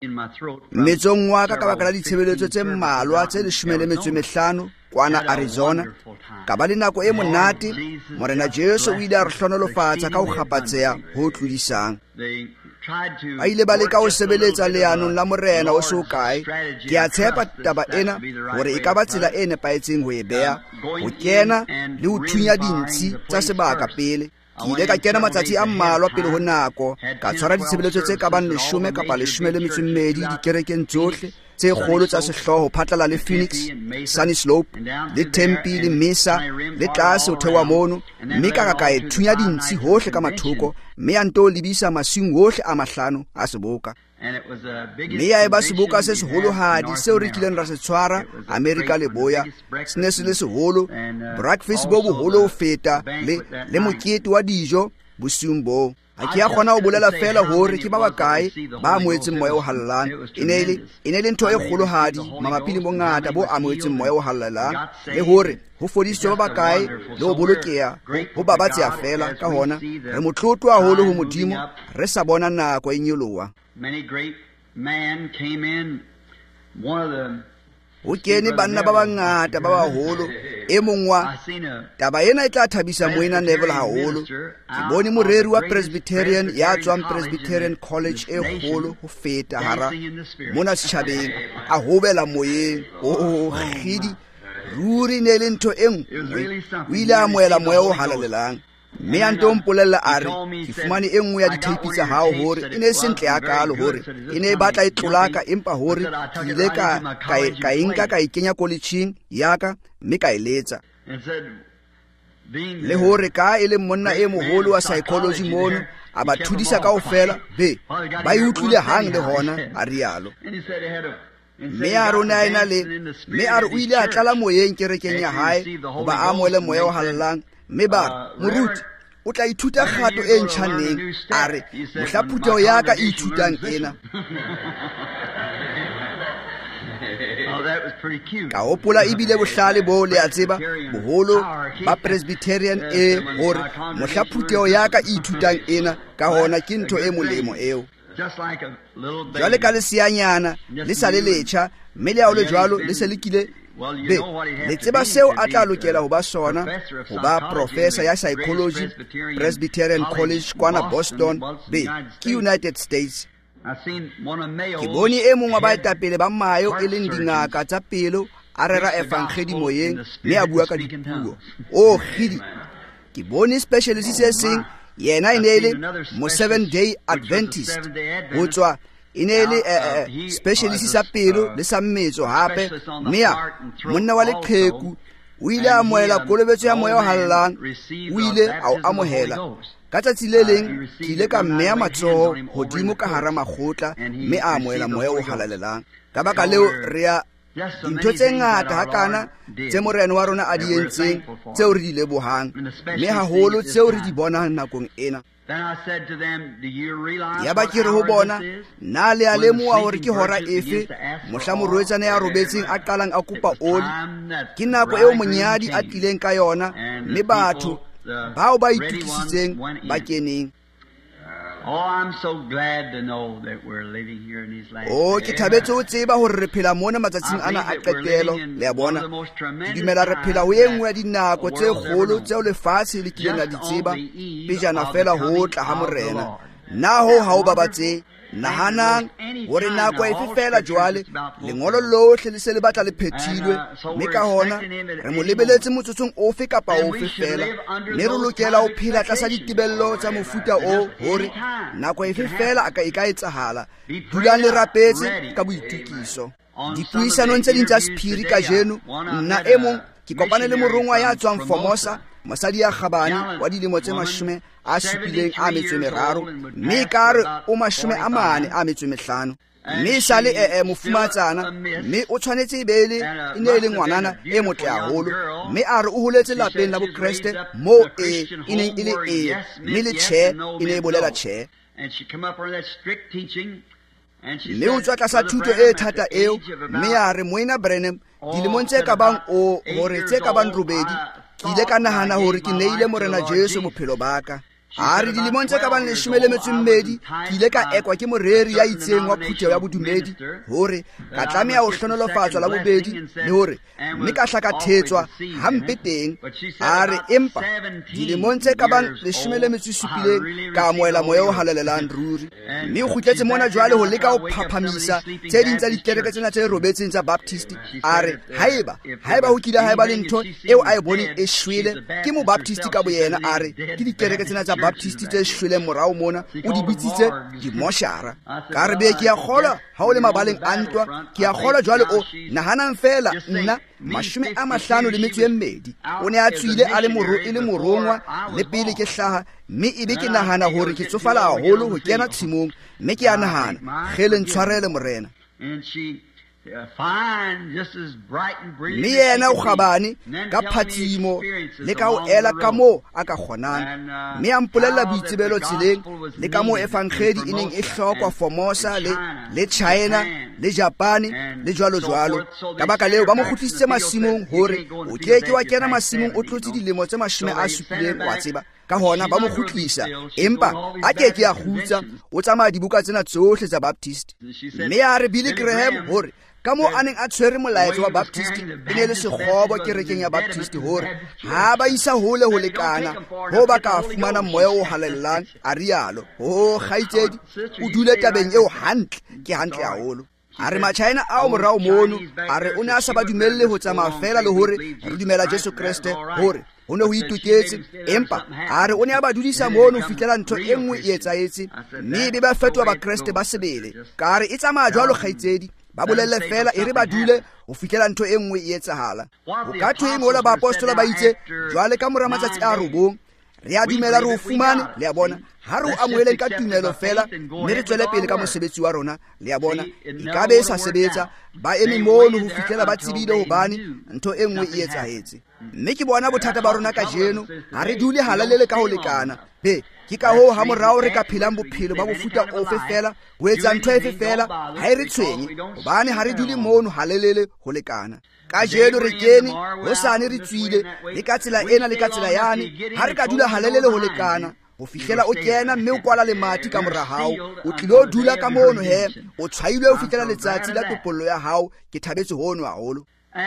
Metsong wa ka baka la ditshebeletso tse mmalwa tse 15 kwana Arizona ka ba le nako e monate. Morena Jesu o ile a re hlonolofatsa ka ho kgapatseha ho tlodisang. Ba ile ba leka ho sebeletsa leanong la morena o so kae. Ke a tshepa taba ena hore e ka ba tsela e nepaetseng ho e beha, ho kena le ho thunya dintsi tsa sebaka pele. Ke ile ka kena matsatsi a mmalwa pele ho nako, ka tshwara ditshebeletso tse ka bang 10 kapa 12 dikerekeng tsohle tse kgolo tsa sehloho phatlala le Phoenix, Sunny Slope le Tempe le Mesa le tlase ho thewa mono, mme ka e thunya dintsi hohle ka mathoko, mme a nto lebisa masing hohle a 5 a seboka. Mme ya eba seboka se seholohadi seo re kileng ra se tshwara Amerika le boya, se ne se le seholo, breakfast bo boholo ho feta le mokete wa dijo bosiung bo. Ha ke a kgona ho bolela fela hore ke ba bakae ba amoetseng moya o hallang. E ne le ntho e kgolohadi mabapi le bongata bo amoetseng moya o hallang, le hore ho fodiswa ba bakae le ho bolokeha ho babatseha fela. Ka hona re motlotlo haholo ho Modimo re sa bona nako e nyoloha. Ho kene banna ba bangata ba baholo. E mongwa taba ena e tla thabisa moena Neville haholo. Ke bone moreri wa Presbyterian ya tswang Presbyterian College e kgolo ho feta hara mona setjhabeng a hobela moyeng. Khidi ruri ne le ntho e nngwe. O ile a moela moya o halalelang. Mme a ntompolella a re ke fumane e nngwe ya diteipi tsa hao hore e ne se ntle yakalo, hore e ne e batla e tlolaka, empa hore ke ile ka enka ka e kenya college-ing ya ka mme ka eletsa. Le hore ka e le monna e moholo wa psychology mono a ba thudisa kaofela ba e utlwile hang le hona a rialo. Mme a rona ena le mme a re o ile a tlala moyeng kerekeng ya hae hoba a moele moya o hallang. Mme ba moruti o tla ithuta kgato e ntjhaneng, a re mohlaphutheho ya ka e ithutang ena. Ka hopola ebile bohlale bo le a tseba boholo ba Presbyterian hore mohlaphutheho ya ka e ithutang ena, ka hona ke ntho e molemo eo. Jwale ka leseanyana le sa le letjha, mme le le jwalo le se le kile le tseba seo a tla lokela ho ba sona, ho ba professor ya psychology Presbyterian College kwana Boston ke United States. Ke bone e mongwe wa baetapele ba mayo e leng dingaka tsa pelo a rera evangeli moyeng, mme a bua ka dipuo. Khidi ke bone specialist se seng yena e ne le mo 7-day Adventist ho tswa e ne le specialist sa pelo le sa mmetso hape. Mme monna wa leqheku o ile a moela kolobetso ya moya o hallang, o ile a o amohela. Ka tsatsi le leng ke ile ka mmeya matsoho hodimo ka hara makgotla, mme a moela moya o halalelang. Ka baka leo re ya dintho tse ngata hakana tse morena wa rona a di entseng tseo re di lebohang, mme haholo tseo re di bonang nakong ena. Ya ba ke re ho bona na le a lemoha hore ke hora efe mohla morwetsana ya robetseng a qalang a kopa oli. Ke nako eo monyadi a tlileng ka yona, mme batho bao ba itukisitseng ba keneng. I'm so glad to know that we're living here in these last ke thabetse ho tseba hore re phela mona matsatsing ana a qetelo. Le a bona ke dumela re phela ho engwe ya dinako tse kgolo tseo lefatshe le kileng la di tseba pejana fela ho tla ha morena. Na ho ha o babatse nahanang hore nako e fela jwale lengolo lohle le se le batla le phethilwe, mme ka hona re mo lebeletse motsotsong ofe kapa ofe fela, mme re lokela ho phela tlasa ditebello tsa mofuta o hore nako e fela a ka etsahala. Dulang le rapetse ka boitukiso. Dipuisanong tse ding tsa sephiri ka jeno, nna e mong ke kopane le morongwa ya tswang Formosa, mosadi ya kgabane wa dilemo tse 73, mme ka re o 45, mme sale mofumatsana, mme o tshwanetse e be e ne le ngwanana e motle haholo, mme a re o holetse lapeng la bokreste mo e neng e le mme le tjhe e ne e bolela tjhe. Mme o tswa tlasa thuto e thata eo, mme ya re moena Branham dilemong tse ka bang hore tse ka bang 8 ke ile ka nahana hore ke neile morena Jesu bophelo ba ka. a re dilemong tse ka bang 12 ke ile ka ekwa ke moreri ya itseng wa phutheho ya bodumedi hore ka tlameha ho hlonolofatswa la bobedi le hore mme ka hlakathetswa hampe teng. A re empa dilemong tse ka bang 17 ka amohela moya o halalelang ruri, mme o kgutletse mona jwale ho leka ho phaphamisa tse ding tsa dikereke tsena tse robetseng tsa Baptist. A re haeba ho kile haeba le ntho eo a e boneng e shwele ke mo Baptist ka boyena. A re ke dikereke tsena tsa Baptist tse shweleng morao mona o di bitsitse dimoshara. Ka re be ke a kgolwa ha o le mabaleng a ntwa, ke a kgolwa jwale o nahanang fela nna 52 o ne a tswile a le morongwa le pele ke hlaha, mme ebe ke nahana hore ke tsofala haholo ho kena tshimong, mme ke a nahana gele ntshwarele morena. Mme yena o kgabane ka phatsimo le ka ho ela ka moo a ka kgonang, mme a mpolella boitsebelo tseleng le ka moo efangedi e neng e hlokwa Formosa le China le Japane le jwalo. Ka baka leo ba mo kgutlisitse masimong hore o keke wa kena masimong o tlotse dilemo tse 70 wa tseba. Ka hona ba mo kgutlisa, empa a keke a khutsa o tsamaya dibuka tsena tsohle tsa Baptist. Mme a re Billy Graham hore ka mo a neng a tshwere molaetso wa Baptist e ne le sekgobo kerekeng ya Baptist hore ha ba isa hole ho lekana ho ba ka fumana moya o halellang. A rialo ho kgaitsedi o dule tabeng eo hantle, ke hantle haholo. A re Machina ao morao mono, a re o ne a sa ba dumelle ho tsamaya fela le hore re dumela Jesu Kriste hore o ne ho itoketse, empa a re o ne a ba dudisa mono ho fihlela ntho e nngwe e etsaetse, mme be ba fetwa ba Kriste ba sebele. Ka re e tsamaya jwalo kgaitsedi, ba bolelle fela e re ba dule ho fihlela ntho e nngwe e etsahala. O ka thwe mola ba apostola ba itse jwale ka mora matsatsi a 9 re a dumela re o fumane, le a bona ha re o amoheleng ka tumelo fela, mme re tswele pele ka mosebetsi wa rona, le a bona e ka be sa sebetsa ba eme mono ho fihlela ba tsebile hobane ntho e nngwe e etsahetse. Mme ke bona bothata ba rona ka jeno, ha re dule halalele ka ho lekana. Ke ka hoo ha morao re ka phelang bophelo ba bofuta ofe fela ho etsa ntho efe fela ha e re tshwenye, hobane ha re dule mono halalele ho lekana. Ka jeno re kene hosane re tswile le ka tsela ena le ka tsela yane, ha re ka dula halalele ho lekana o fihlela o kena mme o kwala le mati ka mora hao, o tlile o dula ka mono he o tshwailwe o fihlela letsatsi la topollo ya hao. Ke thabetse hono haholo.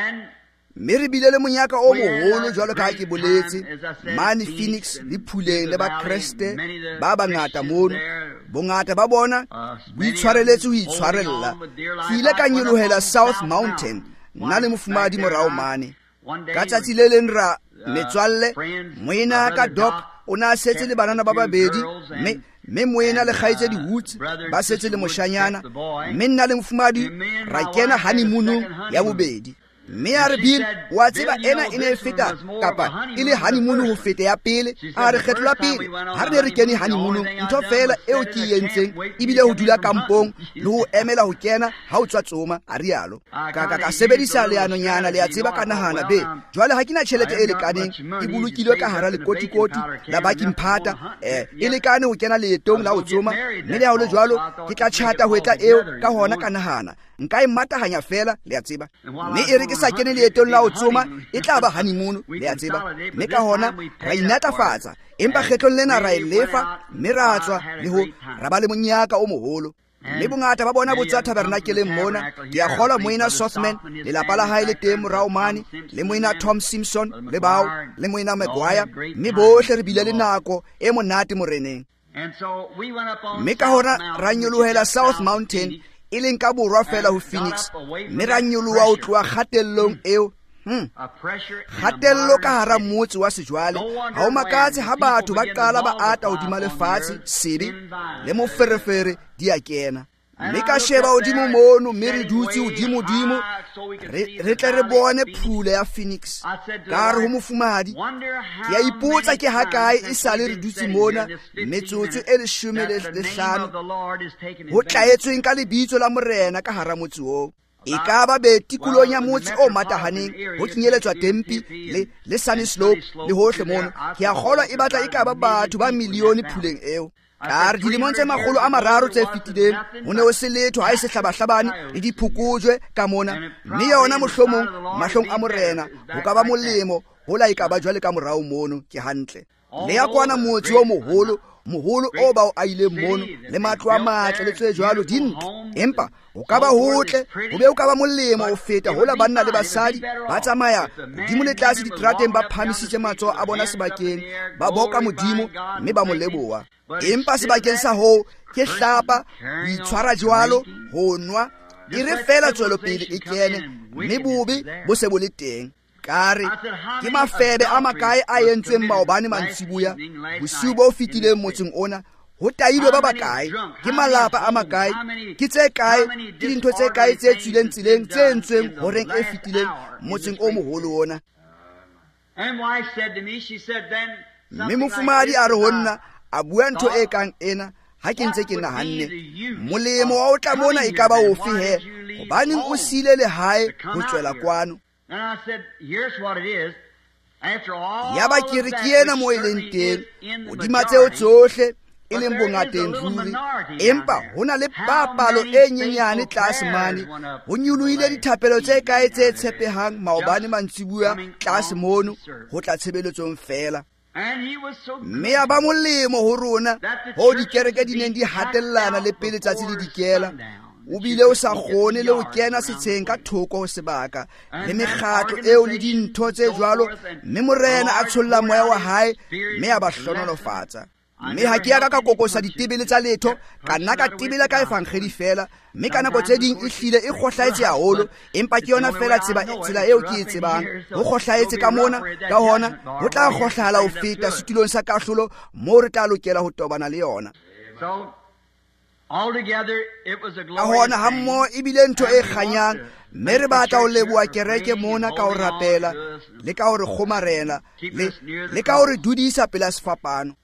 Mme re bile le monyaka o moholo jwalo ka ha ke boletse mane Phoenix le Phuleng le ba Kriste ba bangata mono, bongata ba bona bo itshwareletse ho itshwarella. Ke ile ka nyelohela South Mountain nna le mofumadi morao mane. Ka tsatsi le leng ra metswalle moena ka Doc o na setse le banana ba babedi, mme moena le kgaitse di Woods ba setse le moshanyana, mme nna le mofumadi ra kena honeymoon ya bobedi. Mme a re Bill wa tseba ena e ne e feta kapa e le honeymoon ho feta ya pele. A re kgetlo la pele ha re kene honeymoon ntho fela eo ke yentseng ebile ho dula kampong le ho emela ho kena ha o tswa tsoma. A rialo ka sebedisa leano nyana le a tseba ka nahana jwale ha kena tjhelete e lekaneng e bolokilwe ka hara lekotikoti la baki mphata e lekane ho kena leetong la ho tsoma, mme le ha o le jwalo ke tla chata ho etla eo ka hona ka nahana nka e matahanya fela, le a tseba. Mme e re ke sa kene leetong la ho tsoma e tla ba honeymoon, le a tseba. Mme ka hona ra inatafatsa, empa kgetlong lena ra e lefa, mme ra tswa le ho ra ba le monyaka o moholo. Mme bongata ba bona bo tswa tabernakeleng mona. Ke a kgolwa moena Sothman le lapa la hae le teng morao mane, le moena Tom Simpson le bao le moena Maguire, mme bohle re bile le nako e monate moreneng. Mme ka hona ra nyolohela South Mountain e leng ka borwa fela ho Phoenix, mme ra nyoloha ho tloha kgatellong eo kgatello ka hara motse wa sejwale. Ha o makatse ha batho ba qala ba ata hodima lefatshe sebe le moferefere di a kena. Mme ka sheba hodimo mono, mme re dutse hodimo re tle re bone phule ya Phoenix. Ka re ho mofumadi ke a ipotsa ke ha kae e sale re dutse mona metsotso e 15 ho tlaetsweng ka lebitso la morena ka hara motse oo. E ka ba tikolong ya motse o matahaneng ho kenyeletswa Tempi le Sunny Slope le hohle mono. Ke a kgolwa e batla e ka ba batho ba milione phuleng eo. Ka re dilemong tse 300 tse fetileng ho ne ho se letho ha e se hlabahlabane le diphokojwe ka mona, mme yona mohlomong mahlong a morena ho ka ba molemo ho la e ka ba jwale ka morao mono ke hantle. le ya kwana motse o moholo o ba o aile mono le matlo a matle le tse jwalo dintle, empa o ka ba hotle o be o ka ba molemo o feta hola banna le basadi ba tsamaya modimo le tlase diterateng ba phamisitse matsoho a bona sebakeng ba boka modimo mme ba mo leboha. Empa sebakeng sa ho ke hlapa ho itshwara jwalo ho nwa e re fela tswelopele e kene mme bobe bo se bo le teng. Kare ke mafebe a makae a yentsweng maobane mantsibuya bosiu bo fitileng motseng ona, ho tailwe ba bakae, ke malapa a makae, ke tse kae, ke dintho tse kae tse tswileng tseleng tse entsweng horeng e fitileng motseng o moholo ona. Mme mofumahadi a re ho nna a bua ntho e kang ena ha ke ntse ke nahanne, molemo wa o tla mona e ka ba ofe he, hobaneng o siile lehae ho tswela kwano. Yaba ke re ke ena mo e leng teng hodima tseo tsohle e leng bongateng ruri, empa ho na le papalo e nyenyane tlase mane, ho nyolohile dithapelo tse kae tse tshepehang maobane mantsibuya tlase mono ho tla tshebeletsong fela. Mme ya ba molemo ho rona ho dikereke di neng di hatellana le pele tsatsi le dikela, o bile o sa kgone le ho kena setsheng ka thoko ho sebaka le mekgatlo eo le dintho tse jwalo, mme morena a tsholla moya wa hae mme a ba hlonolofatsa. Mme ha ke ya ka kokosa ditebele tsa letho, ka nna ka tebela ka evangeli fela, mme ka nako tse ding e hlile e kgohlaetse haholo, empa ke yona fela tsela eo ke e tsebang. Ho kgohlaetse ka mona, ka hona ho tla kgohlahala ho feta setulong sa kahlolo moo re tla lokela ho tobana le yona. Ka hona ha mmoho e bile ntho e kganyang, mme re batla ho leboha kereke mona ka ho rapela le ka ho re kgomarela le ka ho re dudisa pela sefapano.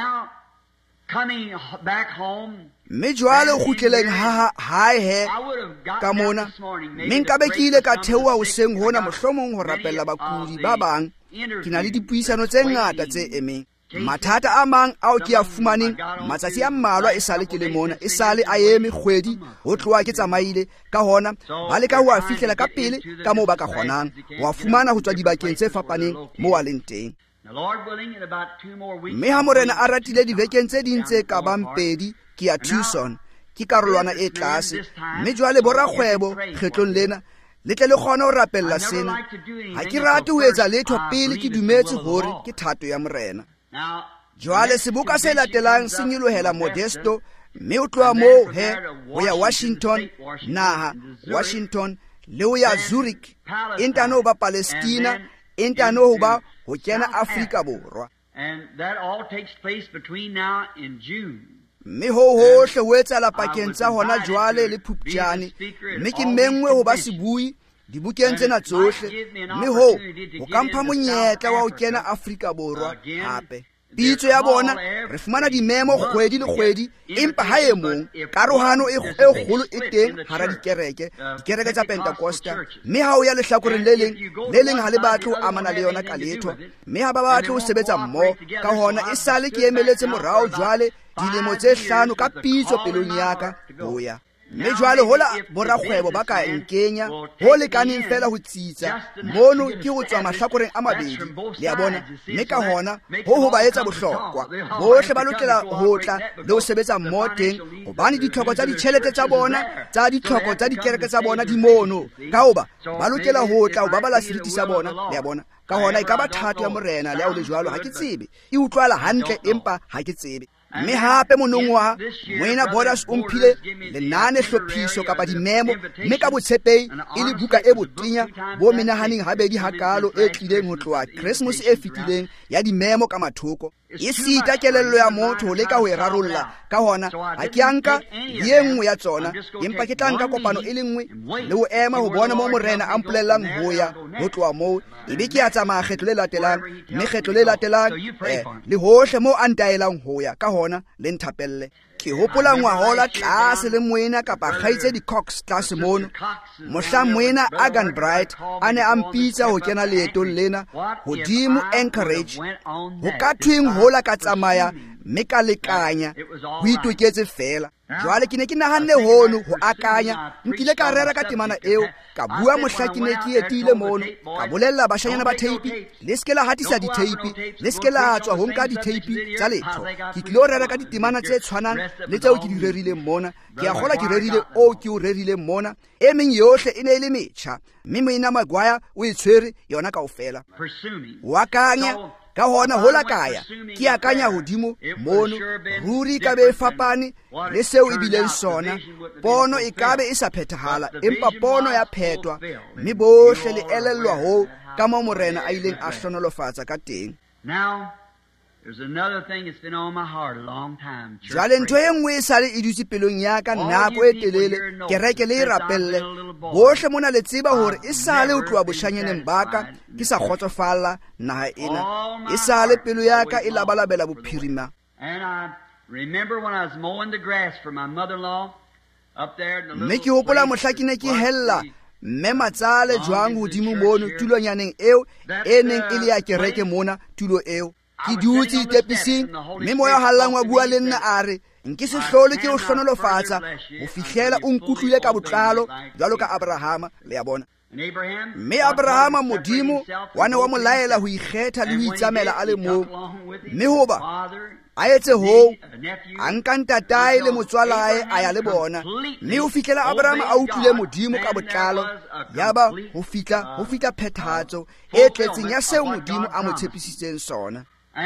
Mme jwale o kgutleleng hae he ka mona, mme nkabe ke ile ka theoha hoseng hona mohlomong ho rapella bakudi ba bang. Ke na le dipuisano tse ngata tse emeng. Mathata a mang ao ke a fumaneng matsatsi a mmalwa e sale ke le mona, e sale a eme kgwedi ho tloha ke tsamaile, ka hona ba leka ho a fihlela ka pele ka moo ba ka kgonang ho a fumana ho tswa dibakeng tse fapaneng moo a leng teng. Mme ha morena a ratile dibekeng tse ding tse ka bang pedi ke ya Tucson, ke karolwana e tlase, mme jwale borakgwebo kgetlong lena le tle le kgone ho rapella sena. Ha ke rate ho etsa letho pele ke dumetse hore ke thato ya morena. Jwale seboka se latelang se nyelohela Modesto, mme o tloha moo he ho ya Washington le ho ya Zurich, e ntano ho ba Palestina, e ntano ho ba ho kena Afrika Borwa. Mme ho hohle ho etsahala pakeng tsa hona jwale le Phupjane, mme ke mengwe ho ba sebui dibukeng tsena tsohle, mme ho ka mpha monyetla wa ho kena Afrika Borwa hape. Pitso ya bona re fumana dimemo kgwedi le kgwedi, empa ha e mong karohano e kgolo e teng hara dikereke tsa Pentecosta, mme ha o ya lehlakoreng le leng ha le batle ho amana le yona ka letho, mme ha ba batle ho sebetsa mmoho. Ka hona e sale ke emeletse morao jwale dilemo tse 5 ka pitso pelong ya ka ho ya. Mme jwale hola borakgwebo ba ka nkenya ho lekaneng fela ho tsitsa mono ke ho tswa mahlakoreng a mabedi, le a bona. Mme ka hona ho ba etsa bohlokwa bohle ba lokela ho tla le ho sebetsa mmoho teng, hobane ditlhoko tsa ditjhelete tsa bona tsa ditlhoko tsa dikereke tsa bona di mono, ka hoba ba lokela ho tla ho babala seriti sa bona, le a bona. Ka hona e ka ba thato ya morena le ha o le jwalo ha ke tsebe, e utlwala hantle empa ha ke tsebe. Mme hape monongwaha moena Borders o mphile lenane hlophiso kapa dimemo, mme ka botshepehi e le buka e botenya bo menahaneng habedi hakalo e tlileng ho tloha Christmas e fitileng ya dimemo ka mathoko. E sita kelello ya motho ho leka ho e rarolla, ka hona ha ke anka ye nngwe ya tsona, empa ke tla nka kopano e le nngwe le ho ema ho bona moo morena a mpolellang ho ya ho tloha moo. Ebe ke a tsamaya kgetlo le latelang, mme kgetlo le latelang le hohle moo a ntaelang ho ya, ka hona le nthapelle. Ke hopola ngwahola tlase le moena kapa kgaitse di-Cox tlase mono, mohlang moena Agan Bright a ne a mpitsa ho kena leetong lena hodimo Anchorage. Ho ka thweng hola ka tsamaya, mme ka lekanya ho itoketse fela. Jwale ke ne ke nahanne hono ho akanya, nkile ka rera ka temana eo, ka bua mohla ke ne ke etile mono, ka bolella bashanyana ba teipi, le ske la hatisa diteipi, le ske la tswa ho nka diteipi tsa letho. Ke tlilo rera ka ditemana tse tshwanang le tseo ke di rerileng mona, ke a gola ke rerile o ke o rerileng mona, e meng yohle e ne le metjha, mme Moina Magwaya o itshwere yona kaofela. Wa kanya ka hona hola kaya ke akanya hodimo mono, ruri ka be fapane le seo e bileng sona, pono e kabe e sa phethahala, empa pono ya phetwa, mme bohle le elellwa ho ka mo Morena a ileng a hlonolofatsa ka teng. There's another thing that's been on my heart a long time. Jwale ntho e nngwe e sale e dutse pelong ya ka nako e telele, kereke le e rapelle. Bohle mona le tseba hore e sale ho tloha boshanyaneng ba ka ke sa kgotsofalla naha ena, e sale pelo ya ka e labalabela bophirima. And I remember when I was mowing the grass for my mother-in-law up there in the little mme ke hopola mohla ke ne ke hella mme matsale jwang hodimo mono tulonyaneng eo e neng e le ya kereke mona, tulo eo. Ke dutse ditepising, mme moya hallang wa bua le nna a re, nke se hlole ke o hlonolofatsa ho fihlela o nkutlwile ka botlalo jwalo ka Abrahama, le ya bona. Mme Abrahama Modimo wa ne wa mo laela ho ikgetha le ho itsamela a le moo, mme hoba a etse ho a nka ntatae le motswalae a ya le bona, mme ho fihlela Abrahama a utlwile Modimo ka botlalo, yaba ho fihla phethahatso e tletseng ya seo Modimo a mo tshepisitseng sona.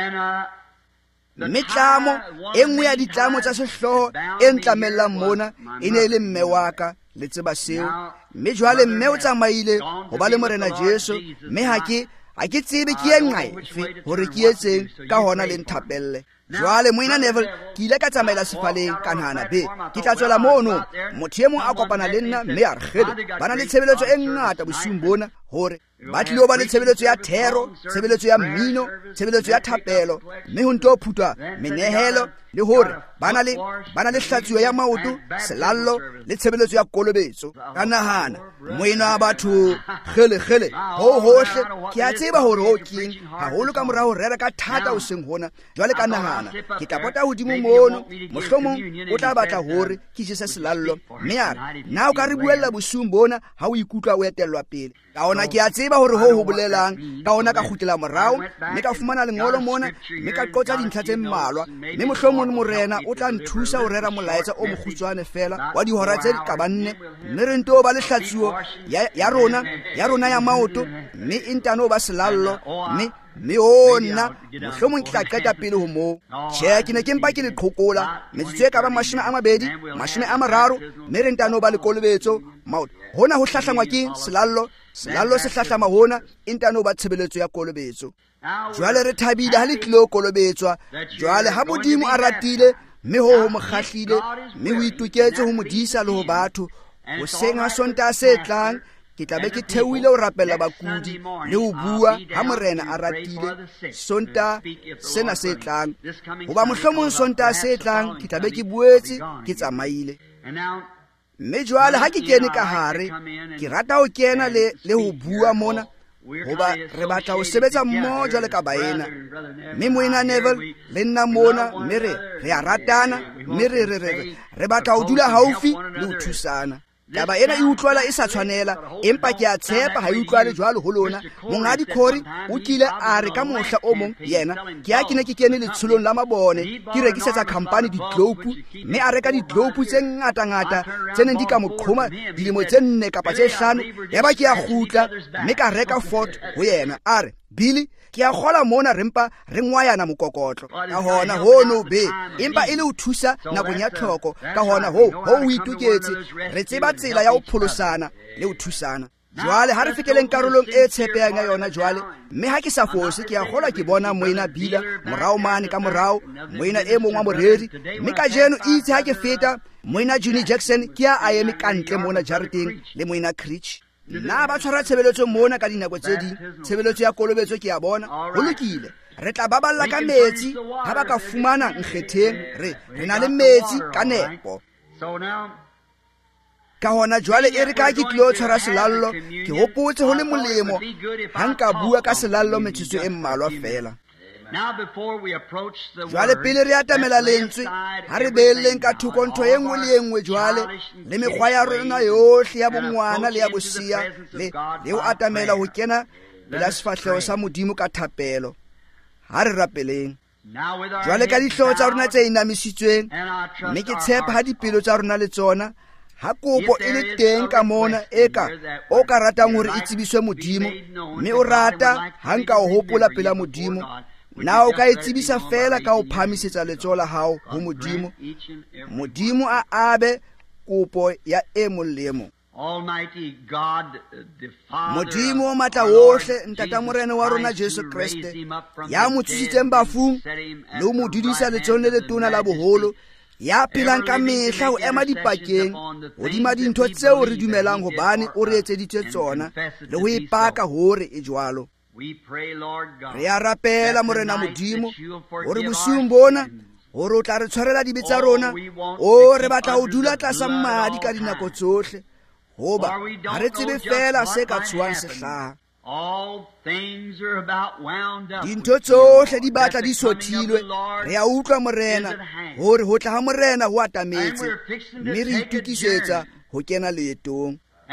Mme tlamo e nngwe ya ditlamo tsa sehloho e ntlamellang mona e ne le mme wa ka, le tseba seo. Mme jwale mme o tsamaile ho ba le Morena Jesu, mme ha ke tsebe ke e nqaefe hore ke etseng ka hona le nthapelle. Jwale Moina Neville ke ile ka tsamaela sefaleng ka nahana be ke tla tswela mono, motho e mong a kopana le nna mme a re kgele ba na le tshebeletso e ngata bosiung bona, hore ba tlilo ba le tshebeletso ya thero, tshebeletso ya mmino, tshebeletso ya thapelo, mme ho nto phutwa menehelo, le hore ba na le hlatsuo ya maoto, selallo le tshebeletso ya kolobetso. Ka nahana moina wa batho kgele ho hohle ke a tseba hore ho keng haholo ka morao rera ka thata o seng hona. Jwale ka nahana ke tla pota hodimo mono, mohlomong o tla batla hore ke jese selallo, mme a re na o ka re buella bosiung bona ha o ikutlwa o etellwa pele. Ka ona ke a tseba hore ho bolelang, ka ona ka khutela morao, mme ka fumana lengolo mona, mme ka qotsa dintlha tse mmalwa, mme mohlomong Morena o tla nthusa ho rera molaetsa o mokgutshwane fela wa dihora tse ka banne, mme re nto ba le hlatsuo ya rona ya maoto, mme intano ba selallo, mme ona mohlomong ke tla qeta pele ho moo. Tjhe, ke ne ke mpa ke le qhokola metsotso e ka ba 20, 30, mme re ntano ba le kolobetso maoto. Hona ho hlahlangwa ke selallo se hlahlama hona intano ba tshebeletso ya kolobetso. Jwale re thabile ha le tlilo kolobetswa, jwale ha Modimo a ratile, mme ho mo kgahlile, mme ho itoketse ho modisa le ho batho. Ho senga Sontaha se tlang ke tla be ke theohile ho rapella bakudi le ho bua ha Morena a ratile Sontaha sena se tlang, hoba mohlomong Sontaha se tlang ke tla be ke buetse ke tsamaile. Mme jwale ha ke kene ka hare, ke rata ho kena le ho bua mona, hoba re batla ho sebetsa mmoho jwale ka baena. Mme Moina Neville le nna mona, mme re a ratana, mme re batla ho dula haufi le ho thusana. Taba ena e utlwala e sa tshwanela, empa ke a tshepa ha e utlwale jwalo ho lona. Mongadi Khori o kile a re ka mohla o mong yena ke ne ke kene letsholong la mabone ke rekisetsa company di-globe, mme a reka di-globe tse ngata tse neng di ka mo qhoma dilemo tse 4 kapa tse 5. Yaba ke a kgutla mme ka reka Ford ho yena, a re Billy ke a kgola mona rempa re ngwayana mokokotlo ka hona hono be, empa e le ho thusa nakong ya tlhoko. Ka hona ho o ituketse, re tseba tsela ya ho pholosana le ho thusana. Jwale ha re fikeleng karolong e tshepehang ya yona jwale, mme ha ke sa fose ke a kgola ke bona Moina Bila morao mane ka morao, Moina e mong wa moreri, mme ka jeno itse ha ke feta Moina Juni Jackson ke a eme kantle mona jareteng le Moina Creech. Na ba tshwara tshebeletso mona ka dinako tse ding, tshebeletso ya kolobetso ke a bona ho lokile. Re tla baballa ka metsi ha ba ka fumana nkgetheng, re na le metsi ka nepo. Ka hona jwale e re ka ke tlilo tshwara selallo, ke hopotse ho le molemo ha nka bua ka selallo metsotso e mmalwa fela. jwale pele re atamela lentswe ha re beelleng ka thoko ntho e nngwe le e nngwe jwale le mekgwa ya rona yohle ya bongwana le ya bosia le ho atamela ho kena pela sefahlego sa Modimo ka thapelo. Ha re rapeleng jwale ka dihlooho tsa rona tse inamisitsweng, mme ke tshepa ha dipelo tsa rona le tsona ha kopo e le teng ka mona eka o ka ratang hore e tsebiswe Modimo, mme o rata ha nka o hopola pela Modimo, na o ka e tsebisa fela ka o phamisetsa letsoho la hao ho Modimo. Modimo a abe kopo ya e mong le e mong. Modimo o matla wohle, ntata morena wa rona Jesu Kriste, ya mo tshusitseng bafung le ho mo dudisa letsohong le letona la boholo, ya phelang ka mehla ho ema dipakeng hodima dintho tseo re dumelang hobane o re etseditse tsona le ho ipaka hore e jwalo. Re a rapela morena Modimo hore bosiung bona hore o tla re tshwarela dibe tsa rona, o re batla ho dula tlasa mmadi ka dinako tsohle, hoba ha re tsebe fela se ka tshuwang sehlaha. Dintho tsohle di batla di sothilwe. Re a utlwa morena hore ho tla ha morena ho atametse, mme re itukisetsa ho kena leetong.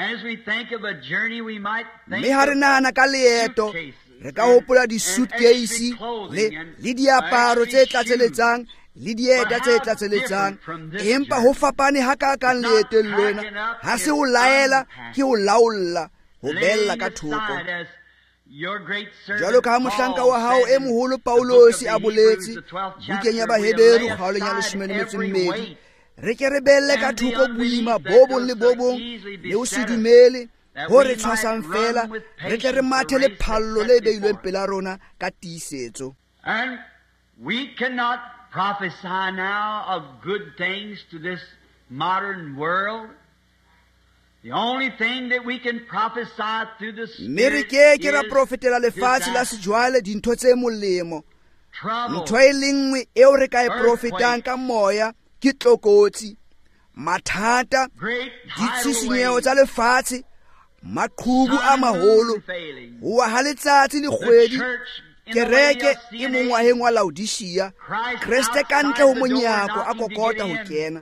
Mme ha re nahana ka leeto, re ka hopola di-suitcase le diaparo tse tlatseletsang le dieta tse tlatseletsang, empa ho fapane ha kakang leetong lena. Ha se ho laela, ke ho laolla, ho bella ka thoko. Jwalo ka ha mohlanka wa hao e moholo Paulosi a boletse bukeng ya Baheberu kgaolong ya 12, re ke re belle ka thoko boima bo bong le bo bong le ho se dumele ho re tshwasang fela, re tle re mathe le phallo le beilweng pela rona ka tiisetso. And we cannot prophesy now of good things to this modern world. The only thing that we can prophesy through the Spirit ke ra profetela lefatshe la sejwale dintho tse molemo. Ntho e lengwe eo re ka e profetang ka moya ke tlokotsi, mathata, ditshisinyeho tsa lefatshe, maqhubu a maholo, ho wa ha letsatsi le kgwedi, kereke e mongwaheng wa Laodicea, Kriste ka ntle ho monyako a kokota ho kena.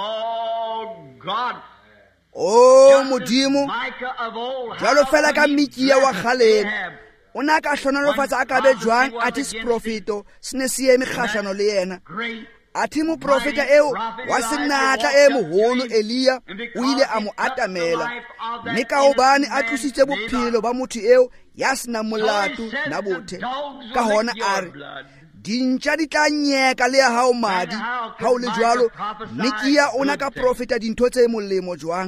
O Modimo, jwalo fela ka Mikia wa kgaleng, o ne a ka hlonolofatsa a ka be jwang athe seprofeto se ne se eme kgahlano le yena. Athe moprofeta eo wa senatla e moholo Elia o ile a mo atamela, mme ka hobane a tlositse bophelo ba motho eo ya sena molato na bothe, ka hona a re dintja di tla nyeka le ya hao madi. Ha o le jwalo, Mikia o na ka profeta dintho tse molemo jwang.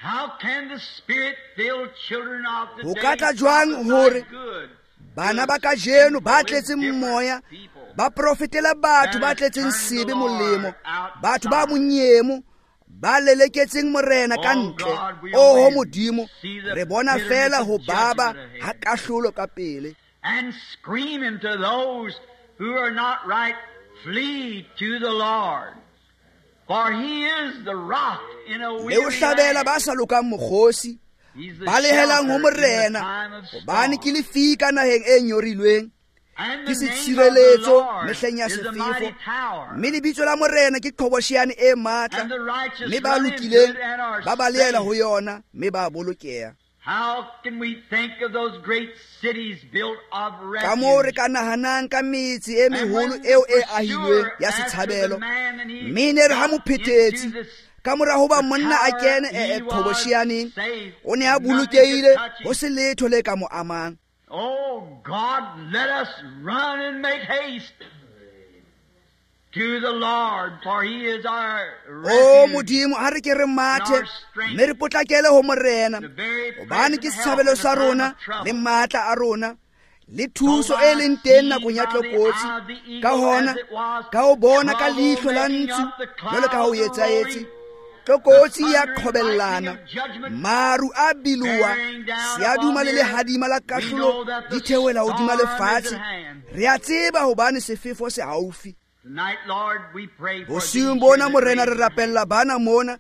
Ho ka tla jwang hore bana ba kajeno ba tletseng moya ba profetela batho ba tletseng sebe molemo, batho ba monyemo ba leleketseng morena ka ntle. O Modimo, re bona fela ho baba ha kahlolo ka pele. And screaming to those who are not right, flee to the Lord, for He is the rock in a weary land. Le hlabela ba sa lokang mokgosi, ba lehelang ho morena, hobane ke lefika naheng e nyorilweng, ke setshireletso mehleng ya sefefo, mme lebitso la morena ke qhobosheane e matla, mme ba lokileng ba balehela ho yona, mme ba bolokeha. How can we think of those great cities built of refuge? Ka moo re ka nahanang ka metse e meholo eo e ahilweng ya setshabelo, mme ne re ha mophetetsi ka mora ho ba monna a kene qhobosheaneng, o ne a bolokehile ho se letho le ka mo amang. Oh God, let us run and make haste to the Lord, for He is our refuge. O Modimo, ha re ke re mathe, mme re potlakele ho morena, hobane ke setshabelo sa rona le matla a rona, le thuso e leng teng nakong ya tlokotsi. Ka hona, ka ho bona ka leihlo la ntsho, jwalo ka ha o etsahetse, tlokotsi ya qhobellana, maru a biluwa, seaduma le lehadima la kahlolo di theohela hodima lefatshe. Re a tseba hobane sefefo se haufi. Bosiung bona morena re rapella bana mona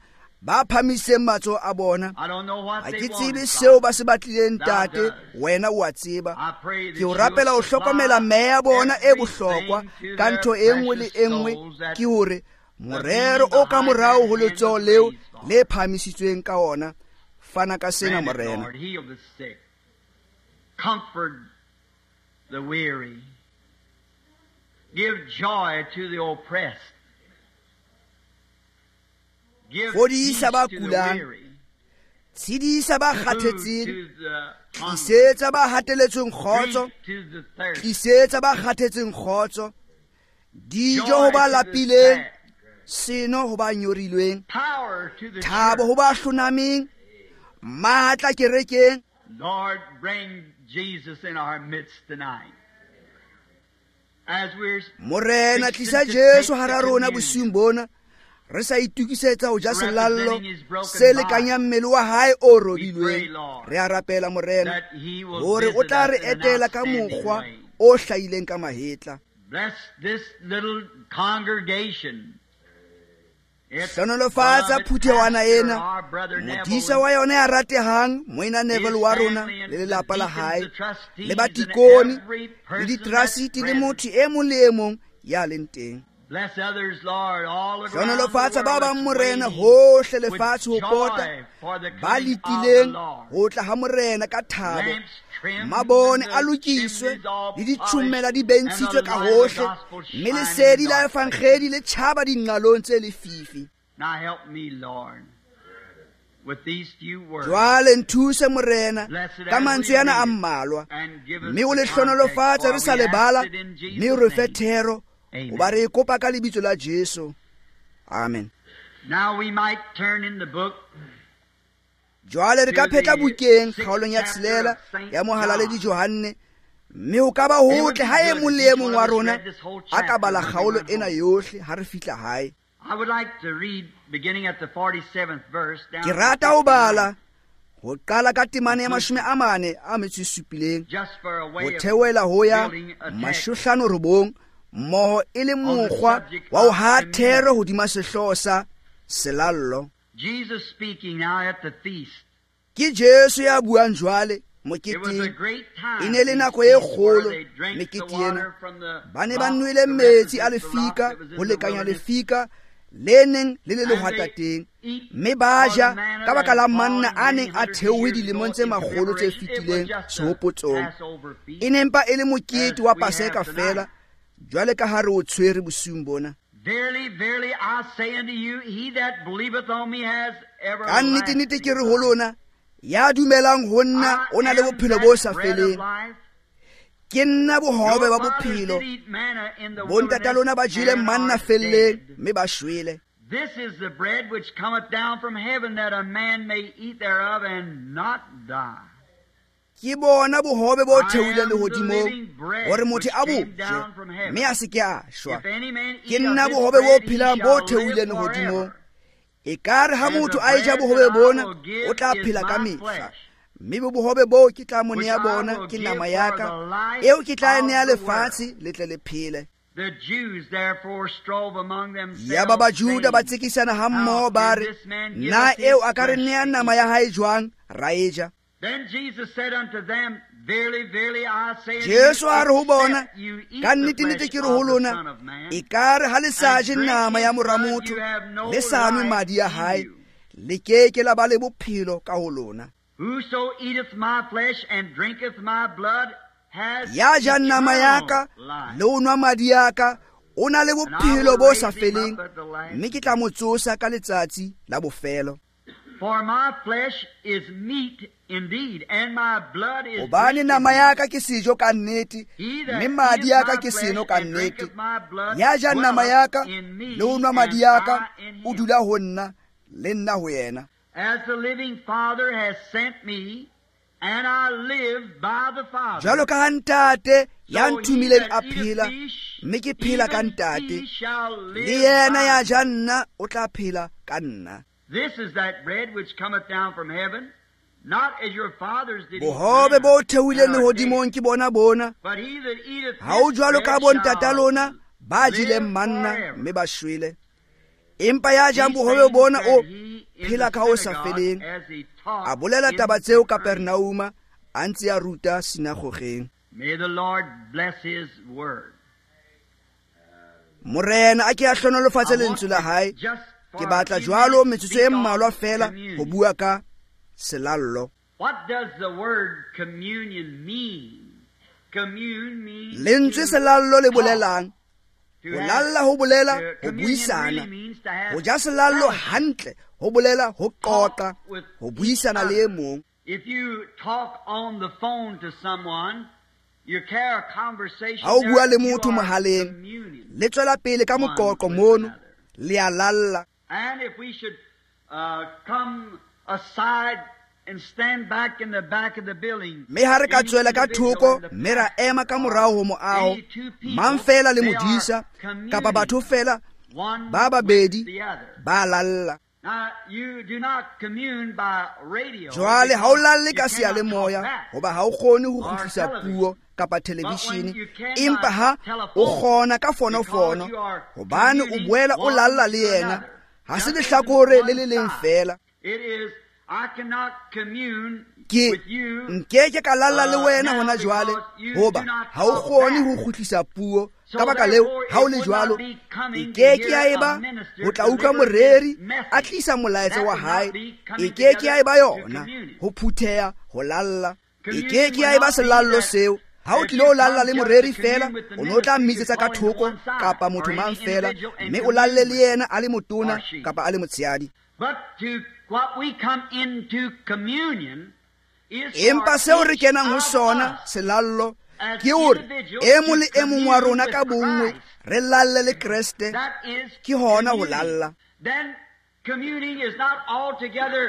ba phamise matso a bona. I don't know what Ha they ke tsebe want. seo ba se batlileng tate, wena o a tseba. I pray that Ke o you rapela o will hlokomela supply meya bona e everything bohlokwa to ka their ntho e nngwe le precious e nngwe souls that ke hore morero o ka morao ho letsoho leo le phamisitsweng ka ona. Fana ka sena grant it, morena. Lord, heal the sick. Comfort the weary. Give joy to the oppressed. Give peace Fodisa ba to the kulang, weary. tshedisa ba Food kgathetseng, to the hungry. tlisetsa ba hateletsweng Drink kgotso, to the thirsty. tlisetsa ba kgathetseng kgotso, dijo Joy ho ba to the lapileng, sad. seno ho ba nyorilweng, Power to the thabo ho church. ba hlonameng, matla kerekeng. Lord, bring Jesus in our midst tonight. As we're Morena fixing tlisa to Jesu take hara the rona communion, bosiung bona, re sa itukisetsa ho ja selallo representing his broken se lekanyang mmele wa hae o robilweng. Lord, Re a rapela morena that he will hore o visit tla us re in an etela ka outstanding mokgwa way. o hlahileng ka mahetla. Bless this little congregation. It's Hlonolofatsa beloved phuthewana pastor, ena, our brother modisa Neville, wa yona ya ratehang, moina Neville his wa rona family and le the lelapa la deacons, hae, the trustees, le and batikoni, every le person ditrasiti le that's motho e mong le e mong ya leng teng. Bless others, Lord, all around the Hlonolofatsa ba world bang morena that's hohle waiting lefatshe ho with pota, joy for the ba coming of the letileng Lord. ho tla ha morena ka thabo. Lamps trimmed Mabone and a the lokiswe, chimneys all le ditjhumela di polished, and bentshitswe the ka light of the hohle, gospel mme shining lesedi in la dark places. efankhedi le tjhaba dinqalong tse lefifi. Now help me, Lord, with these few words. Jwale nthuse morena Blessed ka as we mantswe ana a read it, mmalwa, and give us mme o the le hlonolofatse context, re for sa we lebala, ask it in Jesus' mme o re fe name. thero, Amen. hoba re e kopa ka lebitso la Jesu. Amen. Now we might turn in the book Jwale re ka to the pheta bukeng 6th kgaolong ya chapter tshelela of Saint ya mohalaledi John. Johanne, mme ho ka ba It would hotle be ha e good mong if le each e mong one wa of us rona read this whole a ka chapter bala when we kgaolo went ena home. yohle ha re fihla hae. I would like to read, beginning at the 47th verse, down Ke to rata ho 59, bala ho qala ka temane ya 47 just for a ho way of theoela ho ya building a text 59 mmoho e le mokgwa wa ho ha thero hodima sehloho sa selallo. Jesus speaking now at the feast. Ke Jesu ya buang jwale It was a moketeng. great time. E ne le these nako e feasts, where kgolo they drank the mekete ena. water from the Ba ne rock ba to nwele metsi a represent the rock lefika that was in ho the lekanya wilderness. lefika le neng le le And lehwata they teng, eat mme ba for ja the manna ka baka that la had manna fallen a many neng a hundreds of theohe years dilemong ago tse in makgolo tse commemoration. It was fetileng just a sehopotsong. Passover feast. E nempa e le mokete wa As we Paseka have tonight. fela, jwale ka ha re o tshwere bosiung bona. Verily, verily, I say unto you, he that believeth on me has Ka nnete everlasting nnete ke re ho life. lona, ya dumelang ho nna I o na le am bophelo bo that sa bread of feleng. life. Ke nna bohobe Your ba fathers bophelo. did eat manna in the Bontata lona ba wilderness jele and manna are felleng, dead. mme ba shwele. This is the bread which cometh down from heaven, that a man may eat thereof and not die. Ke bona bohobe bo I theohileng am the lehodimong, living bread hore motho which a bo came je, down from heaven. mme a se ke a shwa. If any man Ke eat of nna this bohobe bo bread, he phelang bo shall live theohileng lehodimong. forever. E ka re ha And motho the a e ja bread bohobe that I bona, will give o tla is phela ka my mehla. flesh, Mme bohobe bo ke tla mo which nea I bona will ke give nama ya for ka, the life eo ke tla e nea of the lefatshe le tle le phele. The Jews therefore strove among themselves, Ya ba Bajuda ba saying, tsekisana ha mmoho How ba can re, this man give na us his eo a ka re flesh nea to nama eat? ya hae jwang ra e ja. Then Jesus said unto them, Verily, verily, I say unto Jesu a re ho you, bona, except you eat ka the nnete nnete flesh ke re ho of the lona, Son of Man, e ka re ha le sa and je drink nama ya his mora blood, motho, you have no le sa nwe life madi ya in hae, you. le ke ke la ba le bophelo ka ho lona. Whoso eateth my flesh and drinketh my blood has Ya jang nama ya ka, eternal life. le o nwa madi ya ka, o na le And I bophelo will bo raise sa him feleng, up at the last mme ke tla mo tsosa ka letsatsi la bofelo. For my flesh is meat indeed, and my blood is Hobane drink nama indeed. ya ka ke sejo ka nnete, He that mme madi eateth ya ka my ke flesh seno ka and nnete. drinketh my blood Ya jang nama ya ka, dwelleth in me, le o nwa and madi ya ka, I in o him. dula ho nna, le nna ho yena. As the living Father has sent me, and I live by the Father. Jwalo ka ha ntate ya So he nthumileng that a eateth phela, me, mme ke phela ka even ntate, he shall live le yena ya by me. jang nna o tla phela ka nna. This is that bread which cometh down from heaven, not as your fathers did eat Bohobe manna, bo theohileng and are dead. lehodimong ke bona, But he that eateth ha o this jwalo ka bread bontata shall lona ba live jeleng manna forever. mme ba shwele. Empa ya jang These bohobe things bona said o, he phela ka ho sa feleng, a bolela taba tseo Kapernauma a ntse a ruta sinagogeng. May the Lord bless His word. Morena a ke a hlonolofatse lentswe la hae. Ke batla jwalo metsotso e mmalwa fela ho bua ka selallo. What does the word communion mean? Commune means Lentswe selallo le bolelang. Ho lalla ho bolela ho buisana. Ho ja selallo hantle ho bolela ho qoqa, ho buisana le e mong. If you talk on the phone to someone, you carry a conversation. Ha o bua le motho mohaleng, le tswela pele ka moqoqo mono, le a lalla. And if we should come aside and stand back in the back of the building, Me ha re ka tswela ka thoko, me ra ema ka morao ho moaho, mang fela le modisa, kapa batho fela one ba babedi the other. ba lalla. Now, you do not commune by radio. Jwale ha o lalle ka You cannot seyalemoya, talk back. hoba ha o kgone ho kgutlisa puo kapa televishene, empa ha o kgona ka fonofono, hobane o boela o lalla le yena, ha se lehlakore le le leng fela. It is, I cannot commune Ke with you. nkeke ka lalla le wena hona jwale, hoba ha o kgone ho kgutlisa puo, ka baka leo ha o le jwalo, e keke ya eba ho tla utlwa moreri a tlisa molaetsa wa hae, e keke ya eba yona ho phutheha ho lalla, e keke ya eba selallo seo. Ha o tlile o lalla le moreri fela, o no tla mmitsetsa ka thoko kapa motho mang fela, mme o lalle le yena a le motona kapa a le motshehadi. But to what we come into communion is Empa seo re kenang ho sona selallo ke hore e mong le e mong wa rona ka bongwe re lalle le Kriste, that is ke hona ho communing. lalla. Then communing is not altogether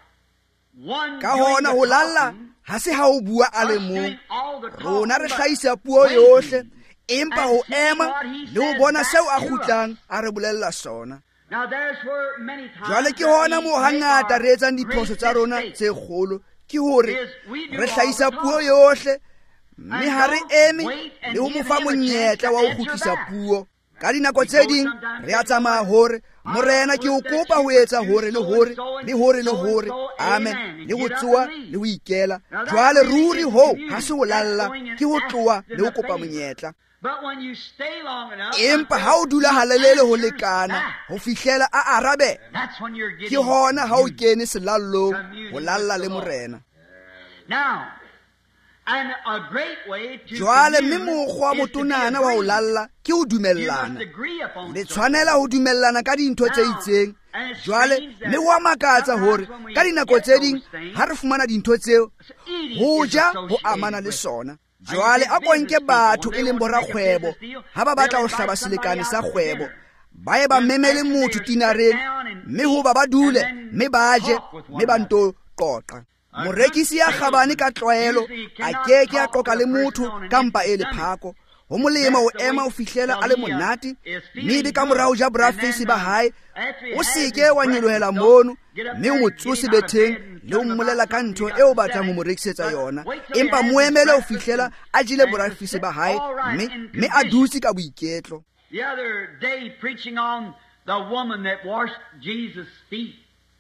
one Ka doing hona the ho lalla talking, ha se ha o bua a le us mong, doing all the rona re talking, hlahisa but puo waiting yohle, empa ho and seeing ema what he le ho says bona back seo a to kgutlang a re bolella sona. Now there's where many times Jwale ke that hona we moo make hangata our re etsang diphoso tsa great rona mistake. tse kgolo, ke hore Is we do re all hlahisa the puo talking. yohle, mme And ha re don't eme wait and le ho give mo fa him a chance monyetla to wa ho answer kgutlisa back. puo. Ka dinako tse ding re a tsamaya hore morena ke o kopa ho etsa hore le hore le hore le hore, amen, le ho tsoa le ho ikela. Jwale ruri ho ha se ho lalla, ke ho tloa le ho kopa monyetla. But when you stay long enough, Empa ha o dula halelele ho lekana ho fihlela a arabe, that's when you're ke getting hona ha o kene selallong ho lalla le morena. now. And a great way to Jwale mme commune mokgwa wa is to be motonana wa ho agreed. lalla ke ho You must dumellana. agree upon Le something. tshwanela ho dumellana ka dintho tse itseng. Jwale mme wa makatsa hore ka dinako tse ding ha re fumana dintho tseo, ho ja ho amana le sona. Jwale a konke batho e leng borakgwebo ha ba batla ho hlaba selekane sa kgwebo, ba ye ba memele motho tinareng, mme ho ba dule, mme ba je, mme ba nto qoqa. Morekisi ya kgabane ka tlwaelo a keke a qoqa le motho ka mpa e le phako. Ho molemo ho ema o fihlela a le monate, mme ebe ka morao ja borafesi ba hae, o seke wa nyelohela mono, mme o mo tsose betheng le o mmolela ka ntho eo batlang ho mo rekisetsa yona, empa mo emele ho fihlela a jele borafesi ba hae, mme a dutse ka boiketlo. The other day, preaching on the woman that washed Jesus' feet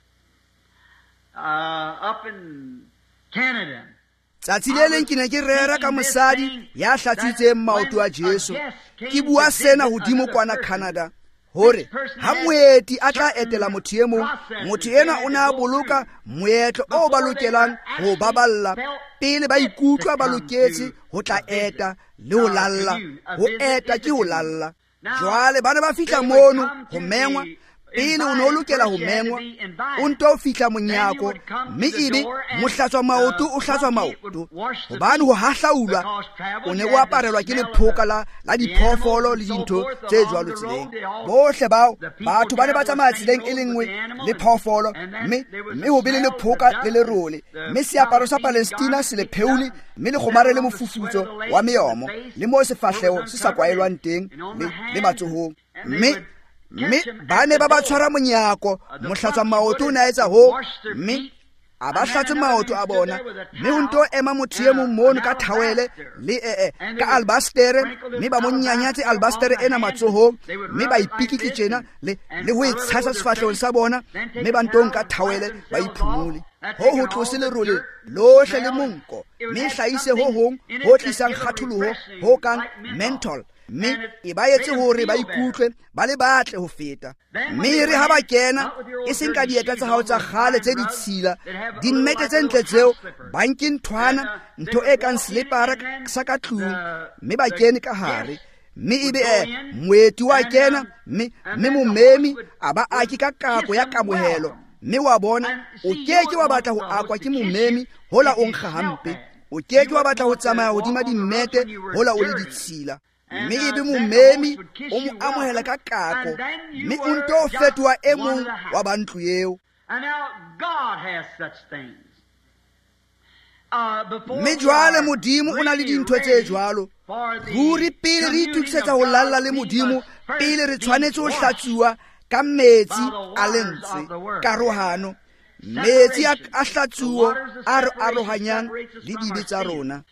up in Canada. Tsatsi le leng ke ne ke rera ka mosadi ya hlatswitseng maoto a Jesu. Ke bua sena hodimo kwana Canada, hore ha moeti a tla etela motho e mong, motho ena o ne a boloka moetlo o ba lokelang ho baballa pele ba ikutlwa ba loketse ho tla eta le ho lalla. Ho eta ke ho lalla. Jwale bana ba fihla mono ho mengwa, pele o no lokela ho mengwa, o nto fihla monyako, mme ebe mohlatswa maoto o hlatswa maoto, hobane ho hahlaulwa o ne o aparelwa ke lephoka la diphoofolo le dintho tse jwalo tseleng. Bohle bao batho ba ne ba tsamaya tseleng e le nngwe le phoofolo, mme ho be le lephoka le lerole, mme seaparo sa Palestina se le pheule, mme le kgomare le mofufutso wa meomo, le moo sefahlego se sa kwaelwang teng le matsohong. Mme ba ne ba tshwara monyako, mohlatswa maoto o ne a etsa ho, mme a ba hlatswe maoto a bona mme o nto ema motho e mong mono ka thawele le ka albastere mme ba mo nyanyatse albastere ena matsohong mme ba ipikitse tjena le ho itshasa sefahlehong sa bona mme ba ntong ka thawele ba iphumule ho tlose lerole lohle le monko mme hlaise ho hong ho tlisang kgatholoho ho kang mental mme e ba etse hore ba ikutlwe ba le batle ho feta mme re ha ba kena e seng ka dieta tsa hao tsa kgale tse ditshila dinnete tse ntle tseo ba nke nthwana ntho e kang slipara sa ka tlung mme ba kene ka hare mme ebe moeti wa kena mme momemi a ba aki ka kako ya kamohelo mme wa bona o keke wa batla ho akwa ke momemi hola o nkga hampe o keke wa batla ho tsamaya hodima dinnete hola o le ditshila mme ebe momemi o mo amohela ka kako mme o nto fetoha e mong wa bantlo eo mme jwale modimo o na le dintho tse jwalo ruri pele re itukisetsa ho lalla le modimo pele re tshwanetse ho hlatsuwa ka metsi a lentswe karohano metsi a hlatsuo a re arohanyang le dibe tsa rona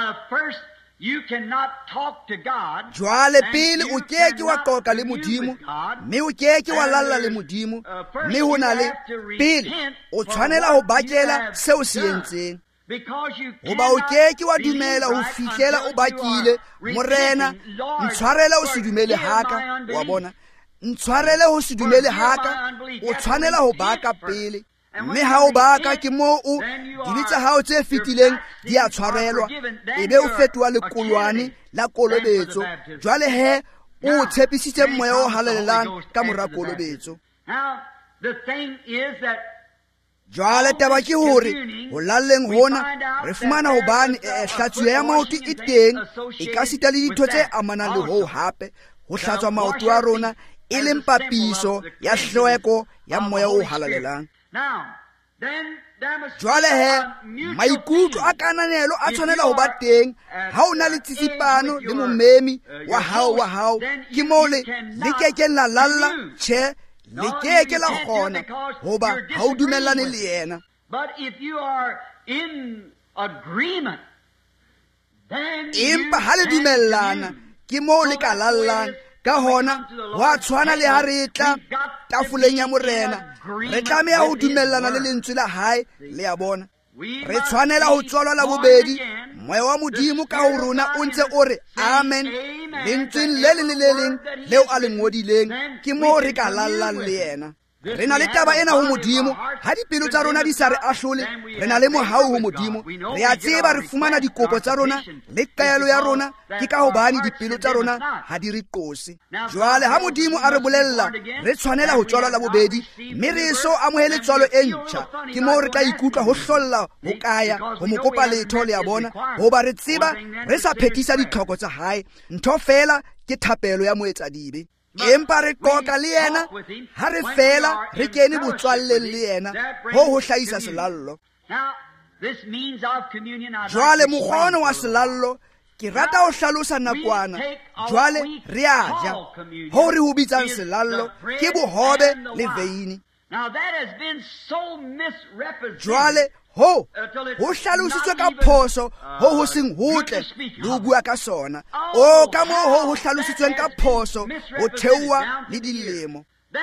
jwale pele o keke wa qoqa le modimo mme o keke wa lalla le modimo mme ho na le pele o tshwanela ho bakela seo se entseng hoba o keke wa dumela ho fihlela o bakile morena ntshwarela o se dumele haka wa bona ntshwarele ho se dumele haka o tshwanela ho baka pele mme ha o baka ke moo o dibitsa hao tse fetileng di a tshwarelwa ebe o fetoha lekolwane la kolobetso jwale he o tshepisitse moya o halalelang ka mora kolobetso jwale taba ke hore ho lalleng hona re fumana hobane hlatsuo ya maoto e teng e ka sita le ditho tse amanang le ho hape ho hlatswa maoto a rona e leng papiso ya hlweko ya moya o halalelang jwale he maikutlo a kananelo a tshwanela ho ba teng ha o na le tsitsipano le momemi wa hao ke moo le keke la lalla tjhe le keke la kgona hoba ha o dumellane le yena empa ha le dumellana ke moo le ka lallang ka hona wa tshwana le ha re tla tafoleng ya morena re tlameha ho dumellana le lentswe la hae le ya bona re tshwanela ho tswalwa la bobedi moya wa modimo ka ho rona o ntse o re amen lentsweng le leng leo a le ngodileng ke moo re ka lallang le yena re na le taba ena ho modimo ha dipelo tsa rona di sa re ahlole re na le mohau ho modimo re a tseba re fumana dikopo tsa rona le kaelo ya rona ke ka hobane dipelo tsa rona ha di re qose jwale ha modimo a re bolella re tshwanela ho tswalwa la bobedi mme re so amohele tswalo e ntjha ke moo re tla ikutlwa ho hlolla ho kaya ho mo kopa letho le ya bona hoba re tseba re sa phethisa ditlhoko tsa hae ntho fela ke thapelo ya moetsadibe empa re qoqa le yena ha re fela re kene botswalleng le yena ho hlahisa selallo jwale mokgono wa selallo ke rata ho hlalosa nakwana jwale re a ja ho re ho bitsang selallo ke bohobe le veini jwale ho hlalositswe ka phoso ho seng hotle le ho bua ka sona o ka moo ho hlalositsweng ka phoso ho theua le dilemo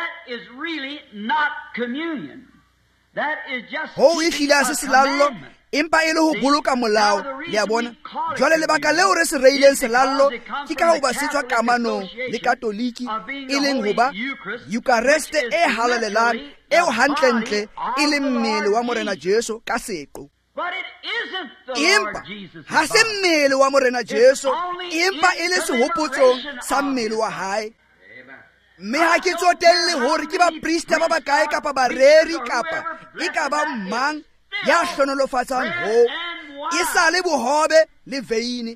ho ehlile a se selallo empa e le ho boloka molao le ya bona jwale lebaka leo re se reileng selallo ke ka ho ba setswa kamanong le katoliki e leng hoba eukareste e halalelang eo hantlentle e leng mmele wa morena Jesu ka seqo empa ha se mmele wa morena Jesu empa e le sehopotsong sa mmele wa hae mme ha ke tsotelle hore ke ba priesta ba bakae kapa bareri kapa e ka ba mang ya hlonolofatsang ho e sa le bohobe le veini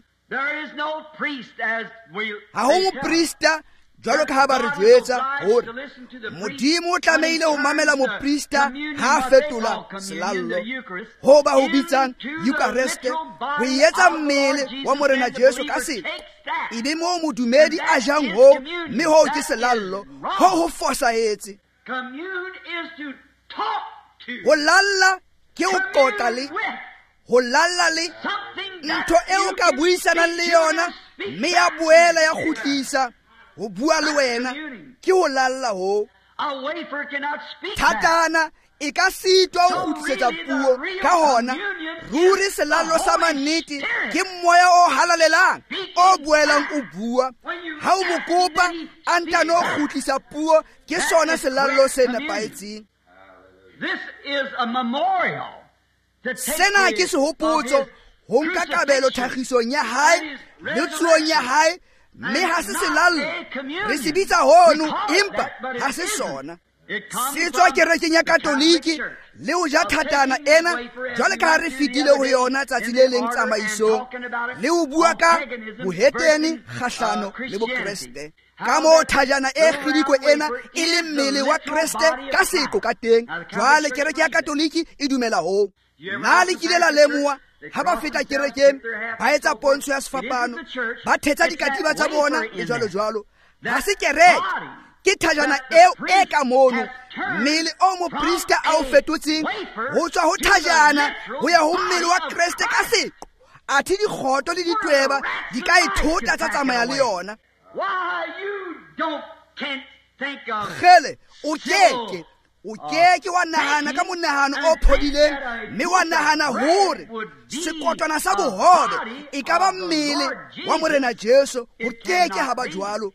ha ho moprista jwalo ka ha ba re jwetsa hore modimo o tlamehile ho mamela moprista ha fetola selallo ho ba ho bitsang eukareste ho etsa mmele wa morena Jesu ka setso ebe moo modumedi a jang ho mme ho ke selallo ho fosahetse ho lalla ke ho qoqa le ho lalla le ntho eo ka buisanang le yona mme ya boela ya kgutlisa ho bua le wena ke ho lalla ho. Thatana e ka sitwa ho kgutlisetsa puo ka hona ruri selallo sa mannete ke moya o halalelang o boelang o bua ha o mo kopa a ntano kgutlisa puo ke sona selallo se nepaetseng. Sena ke sehopotso ho nka kabelo tlhagisong ya hae le tsuong ya hae, mme ha se selallo re se bitsa hono empa ha se sona. Se tswa kerekeng ya katoliki le ho ja thatana ena jwale ka ha re fetile ho yona tsatsi le leng tsamaisong le ho bua ka bohetene kgahlano le bokreste ka moo thajana e kgidiko ena e le mmele wa kreste ka seko ka teng. Jwale kereke ya katoliki e dumela ho. Na le kile la lemoa ha ba feta kerekeng ba etsa pontsho ya sefapano ba thetsa dikatiba tsa bona le jwalo jwalo? Ha se kereke, ke thajana eo e ka mono mmele o mopriste a o fetotseng ho tswa ho thajana ho ya ho mmele wa kreste ka seko. Athe dikgoto le ditweba di ka ithota tsa tsamaya le yona. Gele o keke wa nahana ka monahano o phodileng mme wa nahana hore sekotwana sa bohobe e ka ba mmele wa morena Jesu. Ho keke ha ba jwalo.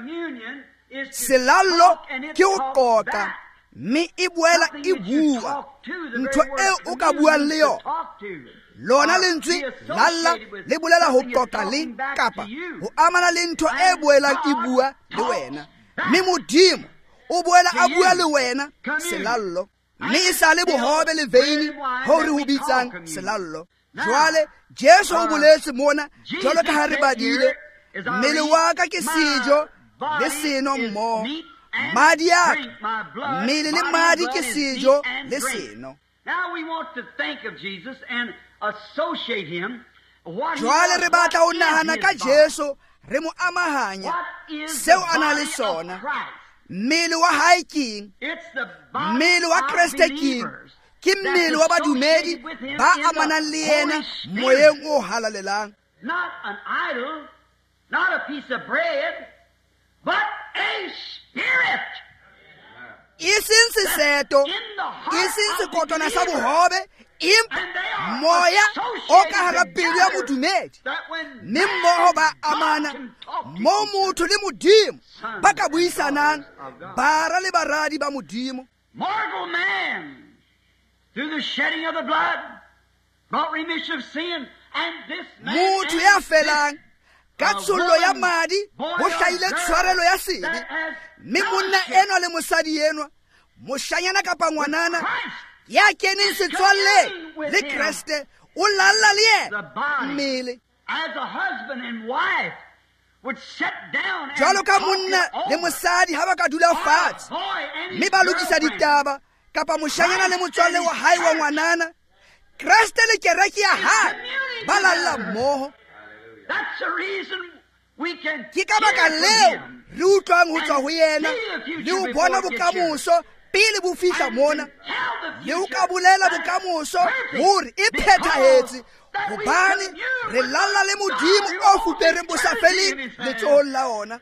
Selallo ke ho qoqa mme e boela e bua ntho eo o ka buang le yona. Lona lentswe lalla le bolela ho qoqa le kapa ho amana le ntho e boelang e bua le wena, mme Modimo o boela a bua le wena selallo. Mme e sa le bohobe le veini ho re ho bitsang selallo. Jwale Jesu o boletse mona jwalo ka ha re badile, mmele wa ka ke sejo le seno mmoho, madi ya ka mmele le madi ke sejo le seno. Jwale re batla ho nahana ka Jesu re mo amahanya seo a na le sona. Mmele wa hae keng? Mmele wa kreste keng? Ke mmele wa badumedi ba amanang le yena moyeng o halalelang. Not an idol, not a piece of bread, but a spirit. Iseng seseto, iseng sekotwana sa bohobe, empa moya o ka hara pelo ya modumedi, mme mmoho ba amana mo motho le Modimo ba ka buisanang bara le baradi ba Modimo. Mortal man, through the shedding of the blood, brought remission of sin, and this man motho ya felang ka tsollo ya madi ho hlahile tshwarelo ya sebe, mme monna enwa le mosadi enwa moshanyana kapa ngwanana ya keneng setswalle le kreste o lalla le yena mmele. As a husband and wife would sit down and jwalo ka monna le mosadi ha ba ka dula fatshe mme ba lokisa ditaba kapa moshanyana le motswalle wa hae wa ngwanana, kreste le kereke ya hae ba lalla mmoho. That's the reason we can ke ka baka leo re utlwang ho tswa ho yena le ho bona bokamoso pele bo fihla mona, le ho ka bolela bokamoso hore e phethahetse hobane re lalla le Modimo o fupereng bo sa feleng letsohong la ona.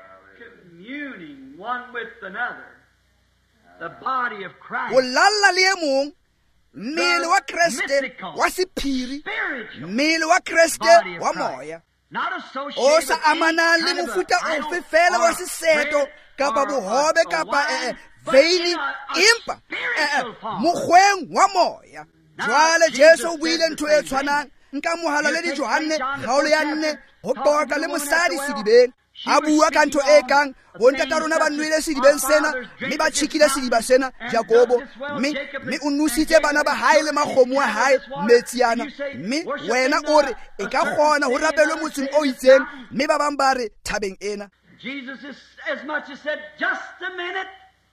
Communing one with another, the body of Christ. Ho lalla le e mong mmele wa kreste wa sephiri, mmele wa kreste wa moya, o sa amanang le mofuta ofe fela wa seseto kapa bohobe kapa veini, empa mokgweng wa moya. Jwale Jesu o buile ntho e tshwanang nka mohala le di Johane kgaolo ya 4 ho qoqa le mosadi sedibeng. A bua ka ntho e kang bontata rona ba nwele sedibeng sena mme ba tshikile sediba sena Jakobo, mme o nusitse bana ba hae le makgomo a hae metsi ana, mme wena o re e ka kgona ho rapelwe motseng o itseng, mme ba bang ba re thabeng ena. Jesus is as much as said, just a minute.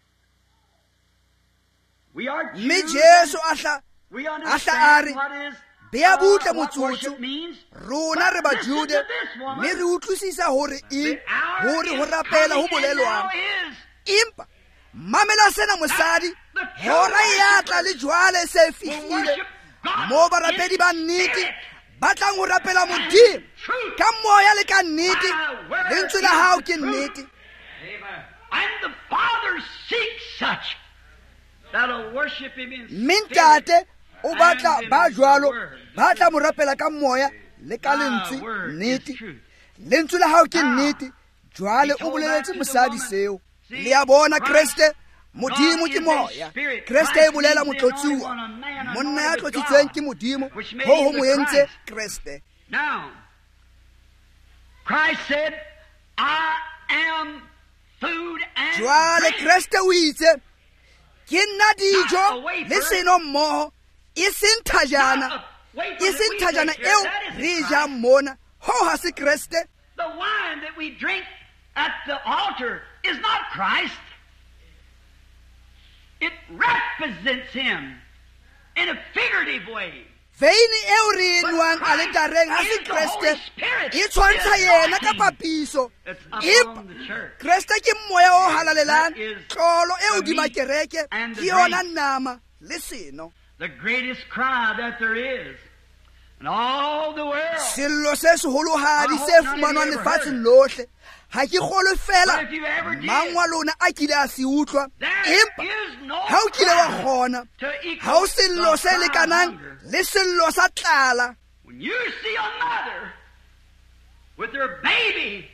We are mme Jews, Jesu we a understand re what is beya butle what motsotso worship means. rona re ba Jude, mme re utlwisisa hore hore ho rapela ho bolelwang. Empa mamela sena mosadi hora ya tla le jwale se fihlile mo barapedi ba nnete ba tlang ho rapela Modimo ka moya le ka nnete. Lentswe la hao ke nnete. And the Father seeks such that'll worship Him in Mintate o batla ba jwalo ba tla mo rapela ka moya le ka lentswe nnete. Lentswe la hao ke nnete. Jwale o boleletse mosadi seo. Le ya bona Kriste, Modimo ke moya. Kriste e bolela motlotsuwa. Monna ya tlotsitsweng ke Modimo ho mo entse Kriste. Now, Christ said, I am food and Jwale drink. Kriste o itse ke nna dijo le seno mmoho, e seng thajana. E seng thajana eo re jang mona. Ho ha se Kriste. The wine that we drink at the altar is not Christ. It represents Him in a figurative way. Veini eo re enwang aletareng ha se Kriste. E tshwantsha yena ka papiso. Kriste ke moya o halalelang. Tlolo eo di makereke ke yona nama le seno. The greatest cry that there is in all the world. Sello se seholohadi se fumanwang lefatsheng lohle. Ha ke kgolwe fela mang wa lona a kile a se utlwa, empa ha o kile wa kgona, ha o sello se lekanang le sello sa tlala. When you see a mother with her baby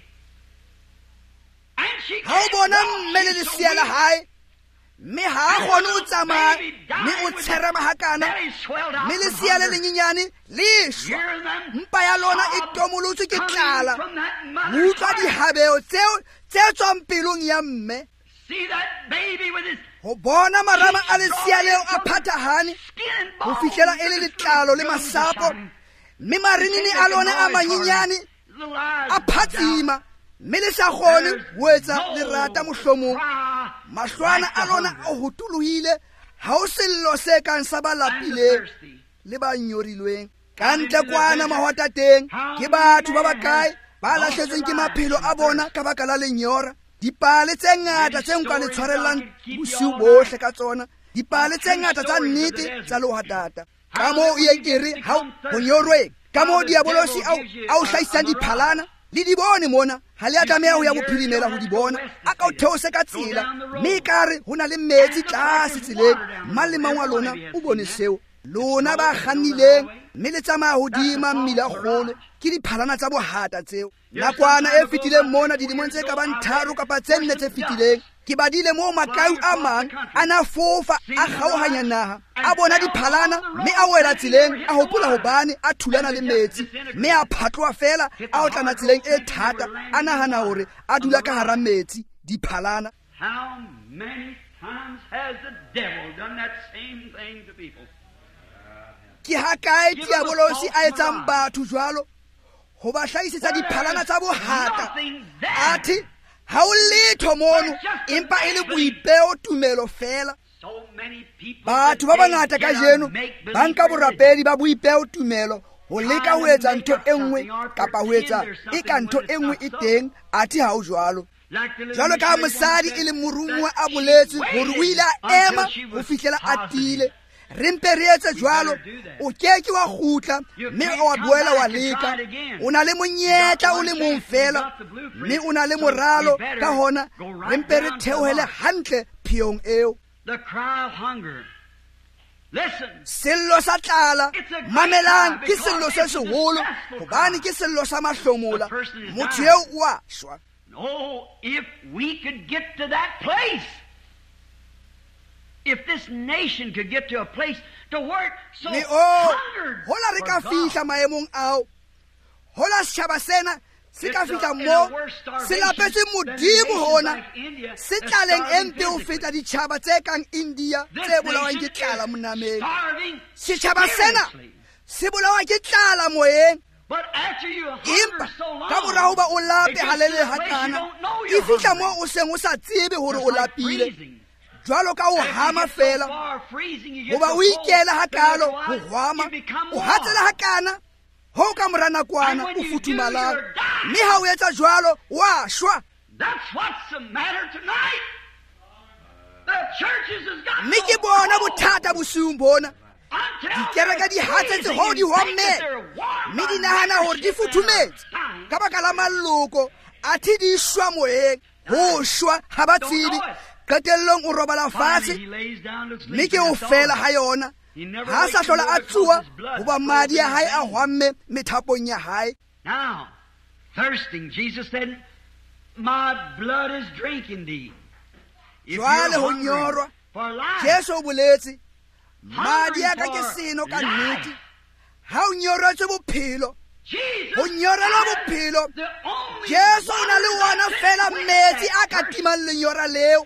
and she Ha o bona mme le lesia la hae, mme ha a kgone ho tsamaya, mme o tsherema hakana, mme lesia le lenyenyane le shwa, mpa ya lona e tomolotswe ke tlala. Utlwa dihabeo tseo tse tswang pelong ya mme. see that baby with his Ho bona marama a lesia leo a phathahane skin and ho bones fihlela e le letlalo le masapo, mme marinini a lona a manyenyane little eyes a phatsima, mme le sa kgone ho etsa lerata mohlomong. Mahlwana a lona a hotolohile, ha o sello se kang sa ba lapileng le ba nyorilweng. Ka ntle kwana mahwatateng ke batho ba bakae ba lahletsweng ke maphelo a bona ka baka la lenyora. Dipale tse ngata tse nka le tshwarellang bosiu bohle ka tsona, dipale tse ngata tsa nnete tsa lehatata. Ka moo o ye kere ha ho nyorweng, ka moo diabolosi au hlahisang diphalana le di bone mona, ha le a tlameha ho ya bophirimela ho di bona, a ka o theose ka tsela, mme kare ho na le metsi tlase tseleng. Mang le mang wa lona o bone seo. Lona ba kgannileng mme le tsamaya hodima mmila kgolo ke diphalana tsa bohata tseo. Nakwana e fetileng mona dilemong tse ka bang 3 kapa 4 tse fetileng, ke badile moo makau a mang a na fofa a kgaohanya naha, a bona diphalana mme a wela tseleng, a hopola hobane a thulana le metsi, mme a phatloha fela a otlana tseleng e thata, a nahana hore a dula ka hara metsi diphalana. How many times has the devil done that same thing to people? Ke ha kae diabolosi a etsang batho jwalo, ho ba hlahisetsa diphalana tsa bohata. Athi ha o letho mono, empa e le boipeo tumelo fela. So many people Batho ba bangata ka jeno ba nka borapedi ba boipeo tumelo ho leka ho etsa ntho e nngwe kapa ho etsa e ka ntho e nngwe e teng, athi ha o jwalo. Jwalo ka mosadi e le morumuwa a boletse hore o ile a ema ho fihlela a tile. Re mpe re etse jwalo, o keke wa kgutla mme wa boela wa leka. O na le monyetla o le mong fela, mme o na le moralo. Ka hona re mpe re theohele hantle phiyong eo. The cry of hunger. Listen. Sello sa tlala, mamelang, ke sello se seholo, hobane ke sello sa mahlomola. Motho eo o a shwa. Oh, if we could get to that place. If this nation could get to a place to work so hungered hola re ka for fihla God. maemong ao, hola setjhaba sena se ka fihla mo se lapetse Modimo hona, se tlaleng empe ho feta ditjhaba tse kang India tse bolawang ke tlala monameng. Setjhaba sena se bolawa ke tlala moyeng, But after you empa hunger so long, ka morao ba o lape it gets halele to a place you hakana, don't know e you're fihla hungry. mo o seng o sa tsebe hore Just o like lapile, freezing. jwalo ka o As you hama get so fela. far freezing, you get Hoba so o cold, ikela hakalo then ho otherwise hwama, you become o warm. hatsela hakana ho ka mora nakwana And when o you do, futhumalang, you're dying. mme ha o etsa jwalo wa shwa. That's what's the matter tonight. The churches has got Mme so ke bona cold. bothata bosiung bona, dikereke di hatsetse ho di homme mme di nahana hore di futhumetse ka baka la maloko a thi di shwa moyeng ho shwa ha ba tsebe qetellong o robala fatshe mme ke o fela ha yona ha sa hlola a tsuwa hoba madi ya hae a hwamme methapong ya hae. Now, thirsting, Jesus said, my blood is drinking thee. If you're Jwale ho hungry nyorwa for life, Jesu o boletse madi ya ka ke seno ka nnete ha o nyoretswe bophelo Jesus ho nyorela has bophelo the only Jesu o na le water wona that fela quenches metsi a that ka thirst. timang lenyora leo.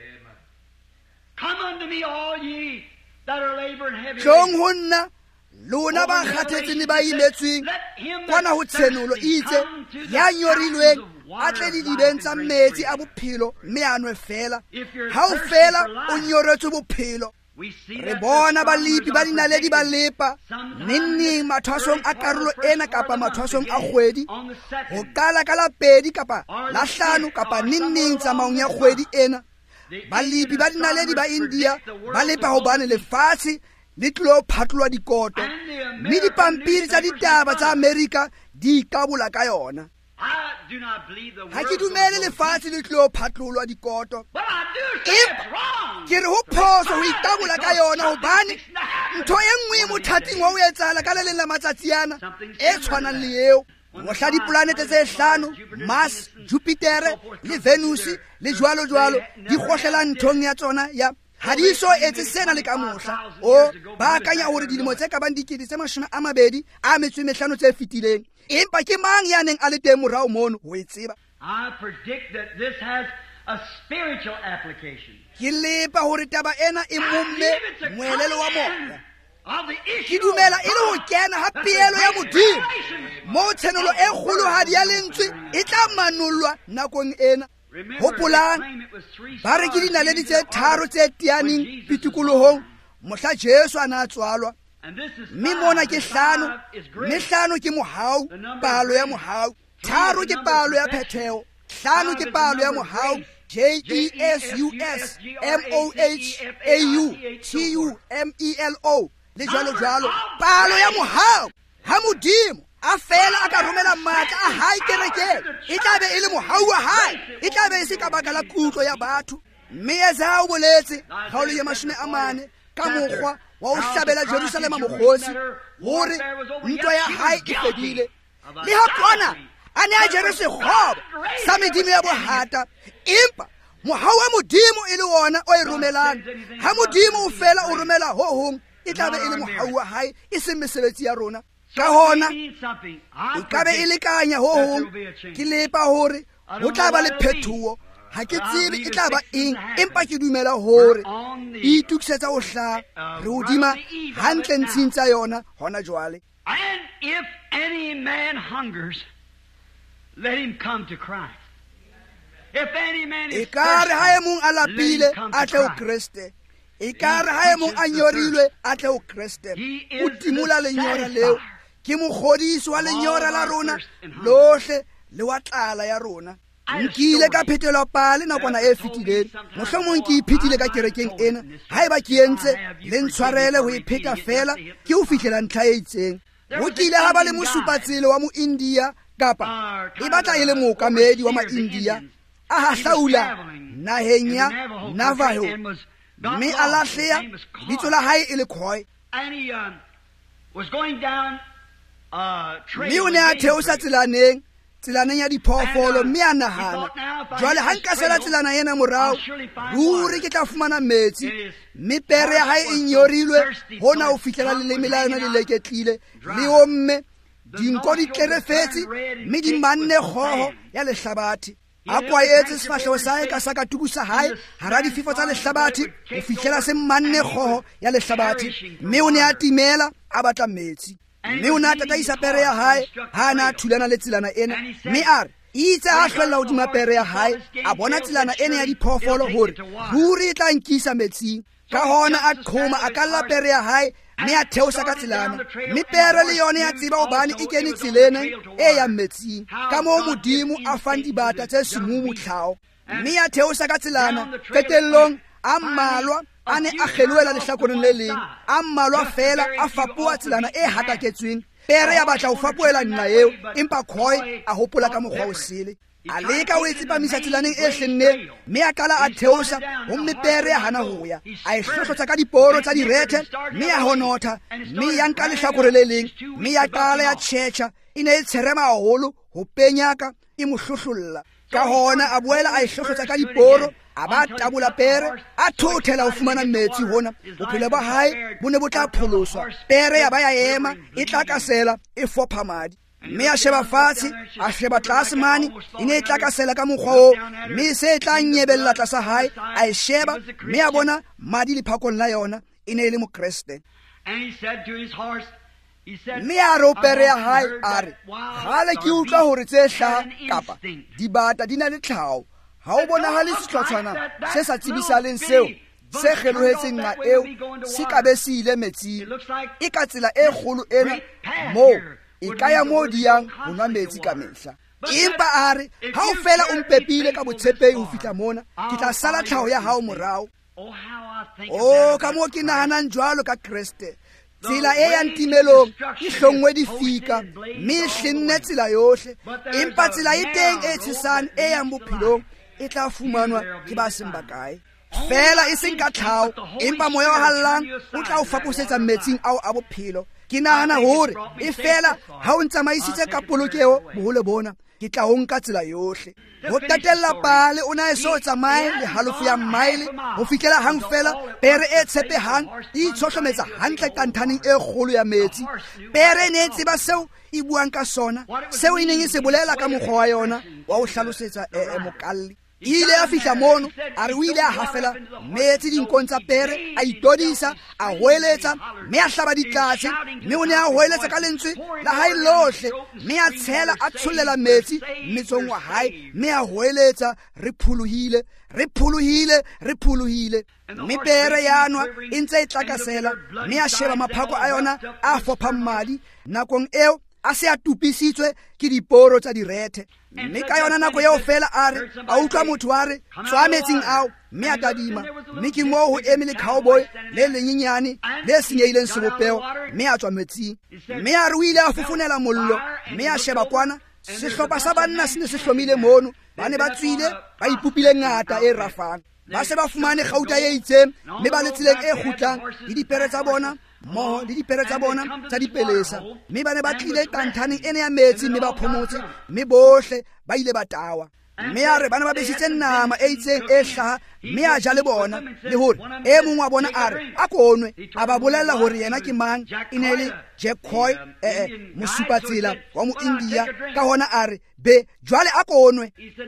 Come unto me, all ye that are laboring heavy Tlong laden. ho nna lona ba kgathetseng le ba imetsweng Let him kwana that ho tshenolo thirsty itse come to the ya nyorilweng fountains of a water tle of di life dibeng and tsa great metsi freedom. a bophelo mme a nwe fela If you're ha o thirsty fela for life, o nyoretswe bophelo. we see Re that bona the balipi ba astronomers are dinaledi ba predicting lepa sometime neneng in the mathwasong a early part of karolo the first ena part kapa of the month mathwasong a again, kgwedi on the ho second, qala ka la pedi kapa or la the hlano fifth, kapa or neneng somewhere tsamaong ya along kgwedi this ena. the Balipi Indian ba dinaledi ba astronomers India predict the world ba lepa to hobane go lefatshe le tlilo phatlolwa dikoto And the mme American dipampiri tsa newspapers ditaba have tsa done. America di ikabola ka yona. I do not believe the Ha world ke will dumele go lefatshe le tlilo phatlolwa dikoto. But I do say If- it's wrong. Ke re ho phoso ho ikabola ka yona hobane ntho e nngwe e mothating wa o etsahala ka le leng la matsatsi ana e tshwanang le eo. Mohla diplanete tse hlano Mars, Jupiter le Venus le jwalo jwalo di kgohlela nthong ya tsona ya ha di so etse sena le ka mohla o ba akanya hore dilemo tse ka bang dikete tse 25 tse fetileng empa ke mang ya neng a le teng morao mono ho e tseba. I predict that this has a spiritual application. Ke lepa hore taba ena e I momme believe it's a moelelo wa command moya. of the Ke issue dumela of e le ho God kena ha that the peelo ya great modimo revelation mo tshenolo e kgolohadi ya lentswe e tla manololwa nakong ena. Remember, Hopolang, they claim it was three ba re ke stars dinaledi in tse the tharo orbit tse when teaneng Jesus was pitikolohong born. mohla Jesu a na tswalwa And this is mme five. mona ke The hlano five is mme great. hlano ke mohau The number of palo ya grace. mohau Three tharo is the ke number palo of ya perfection. phetheo hlano Five ke is the palo ya number of mohau grace. JESUSMOHAUTUMELO le jwalo jwalo palo ya mohau ha modimo a fela a ka romela matla a hae kerekeng e tla be e le mohau wa hae e tla be e se ka baka la kutlo ya batho mme Yesaya o boletse kgaolo ya 40 ka mokgwa wa ho hlabela Jerusalema mokgosi hore ntwa ya hae e fedile le ha kona a ne a jere sekgobo sa medimo ya bohata empa mohau wa modimo e le wona o e romelang ha modimo o fela o romela ho hong e tla be e le mohau wa hae e seng mesebetsi ya rona ka hona e ka be e lekanya ho hong ke lepa hore ho tla ba le phethuo ha ke tsebe e tla ba eng empa ke dumela hore e itukisetsa ho hlaha re hodima hantle ntshing tsa yona hona jwale. And if any man hungers, let him come to Christ. If any man E is ka re ha e mong a thirsty, lapile let him come a tle to ho Christ. Kriste e ka re ha e mong a nyorilwe a tle ho Kriste He o is timula the lenyora satisfier leo ke mogodisi wa lenyora la our rona thirst and hunger. lohle le wa tlala ya rona. I had a Nkile ka story phethelwa pale nakwana e fetileng mohlomong ke iphethile ka kerekeng ena ha eba ke entse le ntshwarele ho ipheta fela ke ho fihlela ntlha e itseng ho kile ha ba le mosupatsele wa mo-India kapa e batla e le mookamedi wa ma-India a hahlaula naheng ya Navajo mme a lahleya bitso la hae e le Khoi And he was going down mme o ne a theosa tselaneng ya diphoofolo mme a nahana jwale ha nka sela tselana ena morao ruri ke tla fumana metsi mme pere ya hae e nyorilwe hona ho fihlela leleme la yona le leketlile le omme dinko di tlerefetse mme di manne kgoho ya lehlabathi a kwaetse sefahleho sa hae ka sa katuku sa hae hara difefo tsa lehlabathi ho fihlela se manne kgoho ya lehlabathi mme o ne a timela a batla metsi mme o ne a tataisa pere ya hae ha a na a thulana le tselana ena mme a re itse a hlwella hodima pere ya hae a bona tselana ena ya diphoofolo hore ruri e tla nkisa metsing ka hona a qhoma a kalla pere ya hae mme a theosa ka tselana mme pere le yone ya tseba hobane e kene tselena e yang metsing ka moo modimo a fang dibata tse semumu tlhaho mme a theosa ka tselana qetellong a mmalwa a ne a kgeloela lehlakoreng le leng, a mmalwa fela a fapoa tselana e hataketsweng. Pere ya batla ho fapoela nna eo, empa Khoi a hopola ka mokgwa o sele. A leka o e tsepamisa tselaneng e hlenneng, mme a qala a theosa, gomme Pere ya hana ho ya. A e hlohlotsa ka diporo tsa direthe, mme ya honotha, mme ya nka lehlakore le leng, mme ya qala ya tjhetjha. E ne e tsherema haholo ho penyaka, e mo hlohlolla. Ka hona a boela a e hlohlotsa ka diporo, a ba tabola Pere, a thothela ho fumana metsi hona. Bophelo ba hae bo ne bo tla pholoswa. Pere ya ba ya ema, e tla kasela, e fopha madi. Mme a sheba fatshe, a sheba tlase mane, e ne e tla kasela ka mokgwa oo, mme se tla nyebella tlasa hae, a e sheba, mme a bona madi lephakong la yona, e ne e le Mokreste. Mme a re o Pere ya hae a re, gale ke utlwa hore tse hlaha kapa dibata di na le tlhaho. Ha o bonahale sehlotshwana se sa tsibisaleng seo se kgelohetseng nqa eo se ka be se ile metsing. E ka tsela e kgolo ena moo e ka ya moo di yang ho nwa metsi ka mehla. Empa a re, ha o fela o mpepile ka botshepehi ho fihla mona, ke tla sala tlhaho ya hao morao. Ka moo ke nahanang jwalo ka Kreste. Tsela e yang timelong e hlongwe difika, mme e hlenne tsela yohle. Empa tsela e teng e tshesane e yang bophelong e tla fumanwa ke ba seng ba kae. Fela e seng ka tlhaho, empa moya wa hallang o tla o faposetsa metsing ao a bophelo. Ke nahana hore e fela ha o ntsamaisitse ka polokeho bohole bona, ke tla ho nka tsela yohle. Ho tatella pale o na e so tsamaye le halofo ya mile ho fihlela hang fela Pere e tshepehang e itshohlometsa hantle kanthaneng e kgolo ya metsi. Pere ne e tseba seo e buang ka sona, seo e neng e se bolela ka mokgwa wa yona wa ho hlalosetsa mokalli. Ile a fihla mono, a re o ile a hafela metsi dinkong tsa Pere, a itodisa, a hoeletsa, mme a hlaba ditlatse, mme o ne a hoeletsa ka lentswe la hae lohle, mme a tshela a tshollela metsi mmetsong wa hae, mme a hoeletsa, re phuluhile, re phuluhile, re phuluhile. Mme Pere ya nwa e ntse e tlakasela, mme a sheba maphako a yona a fophang madi. Nakong eo a se a tupisitswe ke diporo tsa direthe. Mme ka yona nako eo fela a re, a utlwa motho a re, tswa metsing ao, mme a tadima. Mme ke moo ho eme le cowboy le lenyenyane le senyehileng sebopeo, mme a tswa metsing. Mme a re o ile a fofonela mollo, mme a sheba kwana, sehlopha sa banna se ne se hlomile mono. Ba ne ba tswile ba ipopile ngata e rafang. Ba se ba fumane gauta e itseng, mme ba le tseleng e kgutlang le dipere tsa bona mmoho le dipere tsa bona tsa dipelesa. Mme ba ne ba tlile kanthaneng ene ya metsi, mme ba phomotse, mme bohle ba ile ba tawa. Mme a re bana ba besitse nama e itseng e hlaha, mme a ja le bona, le hore e mong wa bona a re a konwe. A ba bolella hore yena ke mang, e ne le Jack Khoi, mosupatsela wa mo India. Ka hona a re, be jwale a konwe.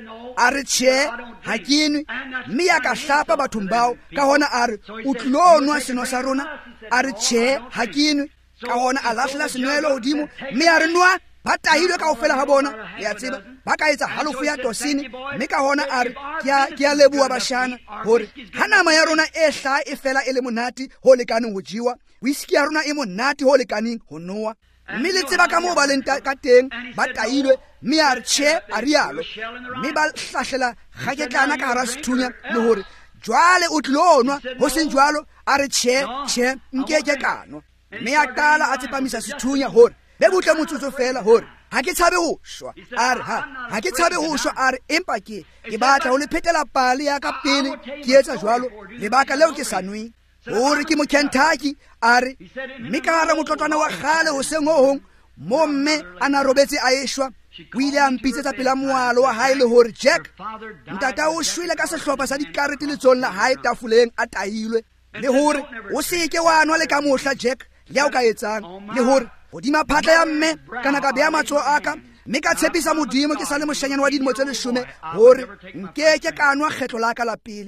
A re tjhe, ha ke nwe. Mme ya ka hlapa bathong bao. Ka hona a re, o tlilo nwa seno sa rona. A re tjhe, ha ke nwe. Ka hona a lahlela senwelo hodimo, mme a re nwa. Ba tahilwe kaofela ha bona, le a tseba, ba ka etsa halofo ya tosini. Mme ka hona a re, ke a leboha bashana hore ha nama ya rona e hlaha e fela e le monate ho lekaneng ho jiwa, whisky ya rona e monate ho lekaneng ho nowa. Mme le tseba ka moo ba leng ka teng, ba tahilwe. Mme a re tjhe, a rialo. Mme ba hlahlela kgaketlana ka hara sethunya le hore jwale o tlilo nwa, ho seng jwalo. A re tjhe, nkeke ka nwa. Mme a qala a tsepamisa sethunya hore be butle motsotso fela hore ha ke tshabe ho shwa. A re ha ke tshabe ho shwa. A re empa ke batla ho le phetela pale ya ka pele ke etsa jwalo lebaka leo ke sa nweng, hore ke mo Kentucky. A re mme ka hara motlotlwana wa kgale hoseng ho hong mo mme a na robetse a eshwa, o ile a mpitsetsa pela moalo wa hae le hore Jack, ntata o shwele ka sehlopha sa dikarete letsong la hae tafoleng a tahilwe, le hore o seke wa nwa le ka mohla Jack le ya o ka etsang, le hore hodima phatla ya mme kana ka beha matsoho a ka, mme ka tshepisa Modimo ke sa le moshanyana wa dilemo tse 10 hore nkeke ka nwa kgetlo la ka la pele.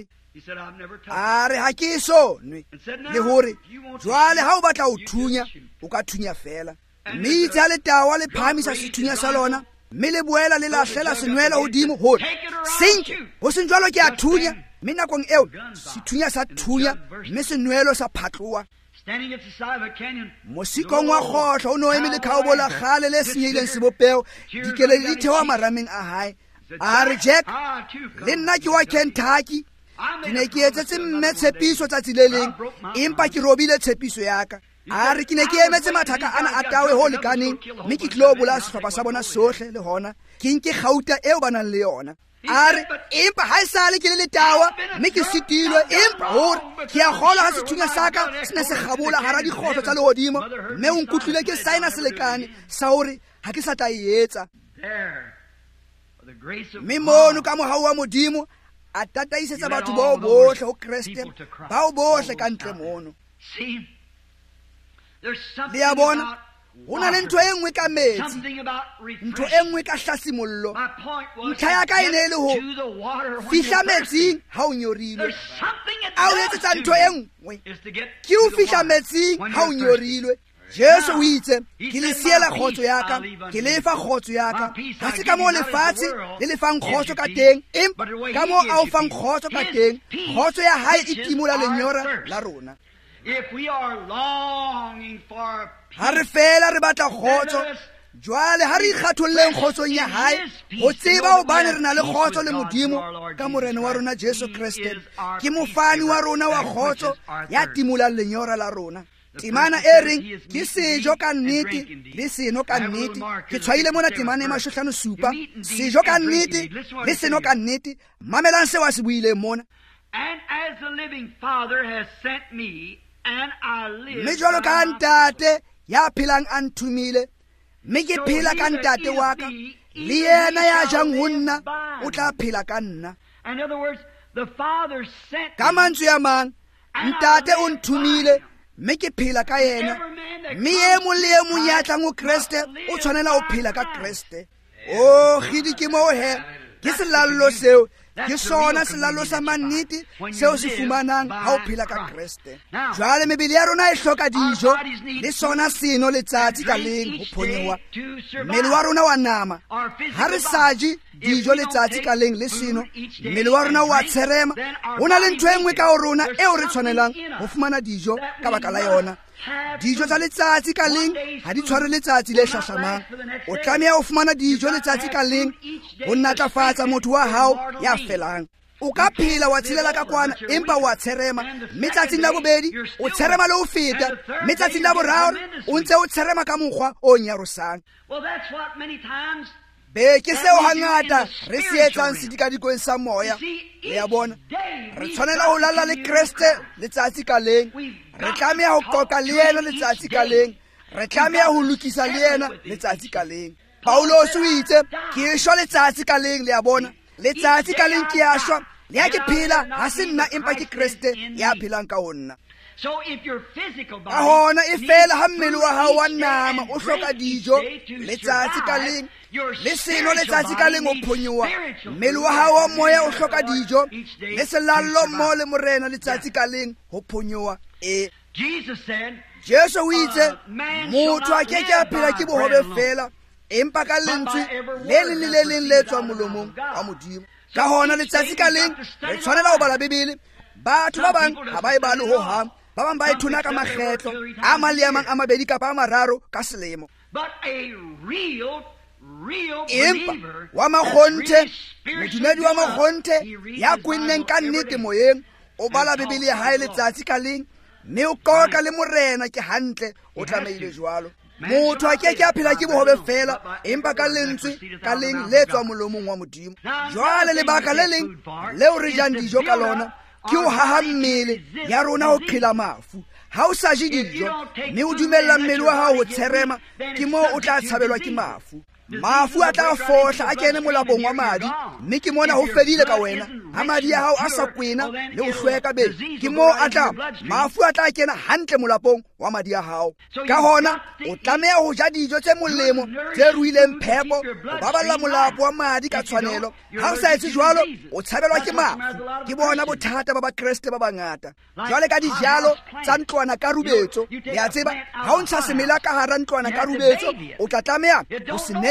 A re ha ke so nwe, le hore jwale ha o batla ho thunya o ka thunya fela. Mme itse ha le tawa le phamisa sethunya sa lona, mme le boela le lahlela senwela hodimo hore senke ho seng jwalo ke a thunya. Mme nakong eo sethunya sa thunya, mme senwelo sa phatloha. Mosikong wa kgohlo o no eme le cowboy la kgale le senyehileng sebopeo, dikele di thewa marameng a hae. A re Jack, le nna ke wa Kentucky, ke ne ke etsetse mme tshepiso tsatsi le leng empa ke robile tshepiso ya ka a re ke ne ke emetse mathaka ana a tawe ho lekaneng mme ke tlo bola sehlopha sa bona sohle le hona ke nke gauta eo ba nang le yona a re empa ha e sale ke le letawa mme ke sitilwe empa hore ke a kgolwa ha sethunya sa ka se ne se kgabola hara dikgotso tsa lehodimo mme o nkutlwile ke saena selekane sa hore ha ke sa tla e etsa mme mono ka mohau wa modimo a tataisetsa batho bao bohle ho Kreste bao bohle ka ntle mono le ya bona ho na le ntho e nngwe ka metsi ntho e nngwe ka hlasimollo ntlha ya ka e ne e le ho fihla metsing ha o nyorilwe a o etsetsa ntho e nngwe ke o fihla metsing ha o nyorilwe Jesu o itse ke le siela kgotso ya ka ke le fa kgotso ya ka ha se ka mo lefatshe le le fang kgotso ka teng empa ka mo a o fang kgotso ka teng kgotso ya hae e timula lenyora la rona If we are longing for peace, ha re fela re batla kgotso jwale ha re ikgatholleng kgotsong ya hae ho tseba hobane re na le kgotso le modimo ka morena wa rona Jesu Kriste ke mofani wa rona wa kgotso ya timulang lenyora la rona temana e reng ke sejo ka nnete le seno ka nnete ke tshwaile mona temana e 5:7 sejo ka nnete le seno ka nnete mamelang se wa se buile mona and as the living Father has sent me and I live mme jwalo ka ntate ya phelang a nthumile mme ke phela ka ntate wa ka le yena ya jang ho nna o tla phela ka nna in other words the Father sent ka mantswe ya mang ntate o nthumile mme ke phela ka yena mme e mong le e mong ya tlang ho Kriste o tshwanela ho phela ka Kriste o khidi ke mo he ke selallo seo ke sona selallo sa mannete seo se fumanang ha o phela ka Kriste jwale mebele ya rona e hloka dijo le sona seno letsatsi ka leng ho phonyowa mmele wa rona wa nama ha re saji dijo letsatsi ka leng le seno mmele wa rona wa tsherema hona le ntho engwe ka ho rona eo re tshwanelang ho fumana dijo ka baka la yona dijo tsa letsatsi ka leng ha di tshware letsatsi le hlahlamang o tlameha ho fumana dijo letsatsi ka leng ho natlafatsa motho wa hao ya felang o ka phela wa tshelela ka kwana empa wa tsherema mme tsatsing la bobedi o tsherema le ho feta mme tsatsing la boraro o ntse o tsherema ka mokgwa o nyarosang well that's what many times be ke seo hangata re se etsang sedikadikoeng sa moya le ya bona re tshwanela ho lalla le Kriste letsatsi ka leng re tlameha ho qoqa le yena letsatsi ka leng re tlameha ho lokisa le yena letsatsi ka leng Paulos o itse ke shwa letsatsi ka leng le ya bona letsatsi ka leng ke ya shwa le ya ke phela ha se nna empa ke Kriste ya phelang ka honna so if your physical body ka hona e fela ha mmele wa hao wa nama o hloka dijo letsatsi ka leng le seno letsatsi ka leng o phonyowa mmele wa hao wa moya o hloka dijo le selallo mo le morena letsatsi ka leng ho phonyowa Jesus said Jesu o itse motho a ke a phela ke bohobe fela empa ka lentswe le leng le tswa molomong wa modimo ka hona letsatsi ka leng re tshwanela ho bala Bibele batho ba bang ha ba e bale ho hang ba bang ba ithuna ka makgetlo a maliamang a mabedi kapa a mararo ka selemo but a real empa believer wa makgonthe modumedi wa makgonthe ya kwenneng ka nnete moyeng o bala Bibele ya hae letsatsi ka leng mme o qoqa le morena ke hantle o tlameile jwalo motho a ke a phela ke bohobe fela empa ka lentswe ka leng le tswa molomong wa modimo jwale lebaka le leng leo re jang dijo ka lona ke o haha mmele ya rona ho qhela mafu ha o sa je dijo mme o dumella mmele wa hao ho tsherema ke mo o tla tshabelwa ke mafu a tla fohla a kene molapong wa madi mme ke mona ho fedile ka wena ha madi ya hao a sa kwena le ho hlweka be ke mo a tla mafu a tla kena hantle molapong wa madi ya hao ka hona o tlameha ho ja dijo tse molemo tse ruileng phepo o baballa molapo wa madi ka tshwanelo ha o sa etse jwalo o tshabelwa ke mafu ke bona bothata ba Kriste ba bangata jwale ka dijalo tsa ntlwana ka rubetso ya tseba ha o ntsha semela ka hara ntlwana ka rubetso o tla tlameha ho se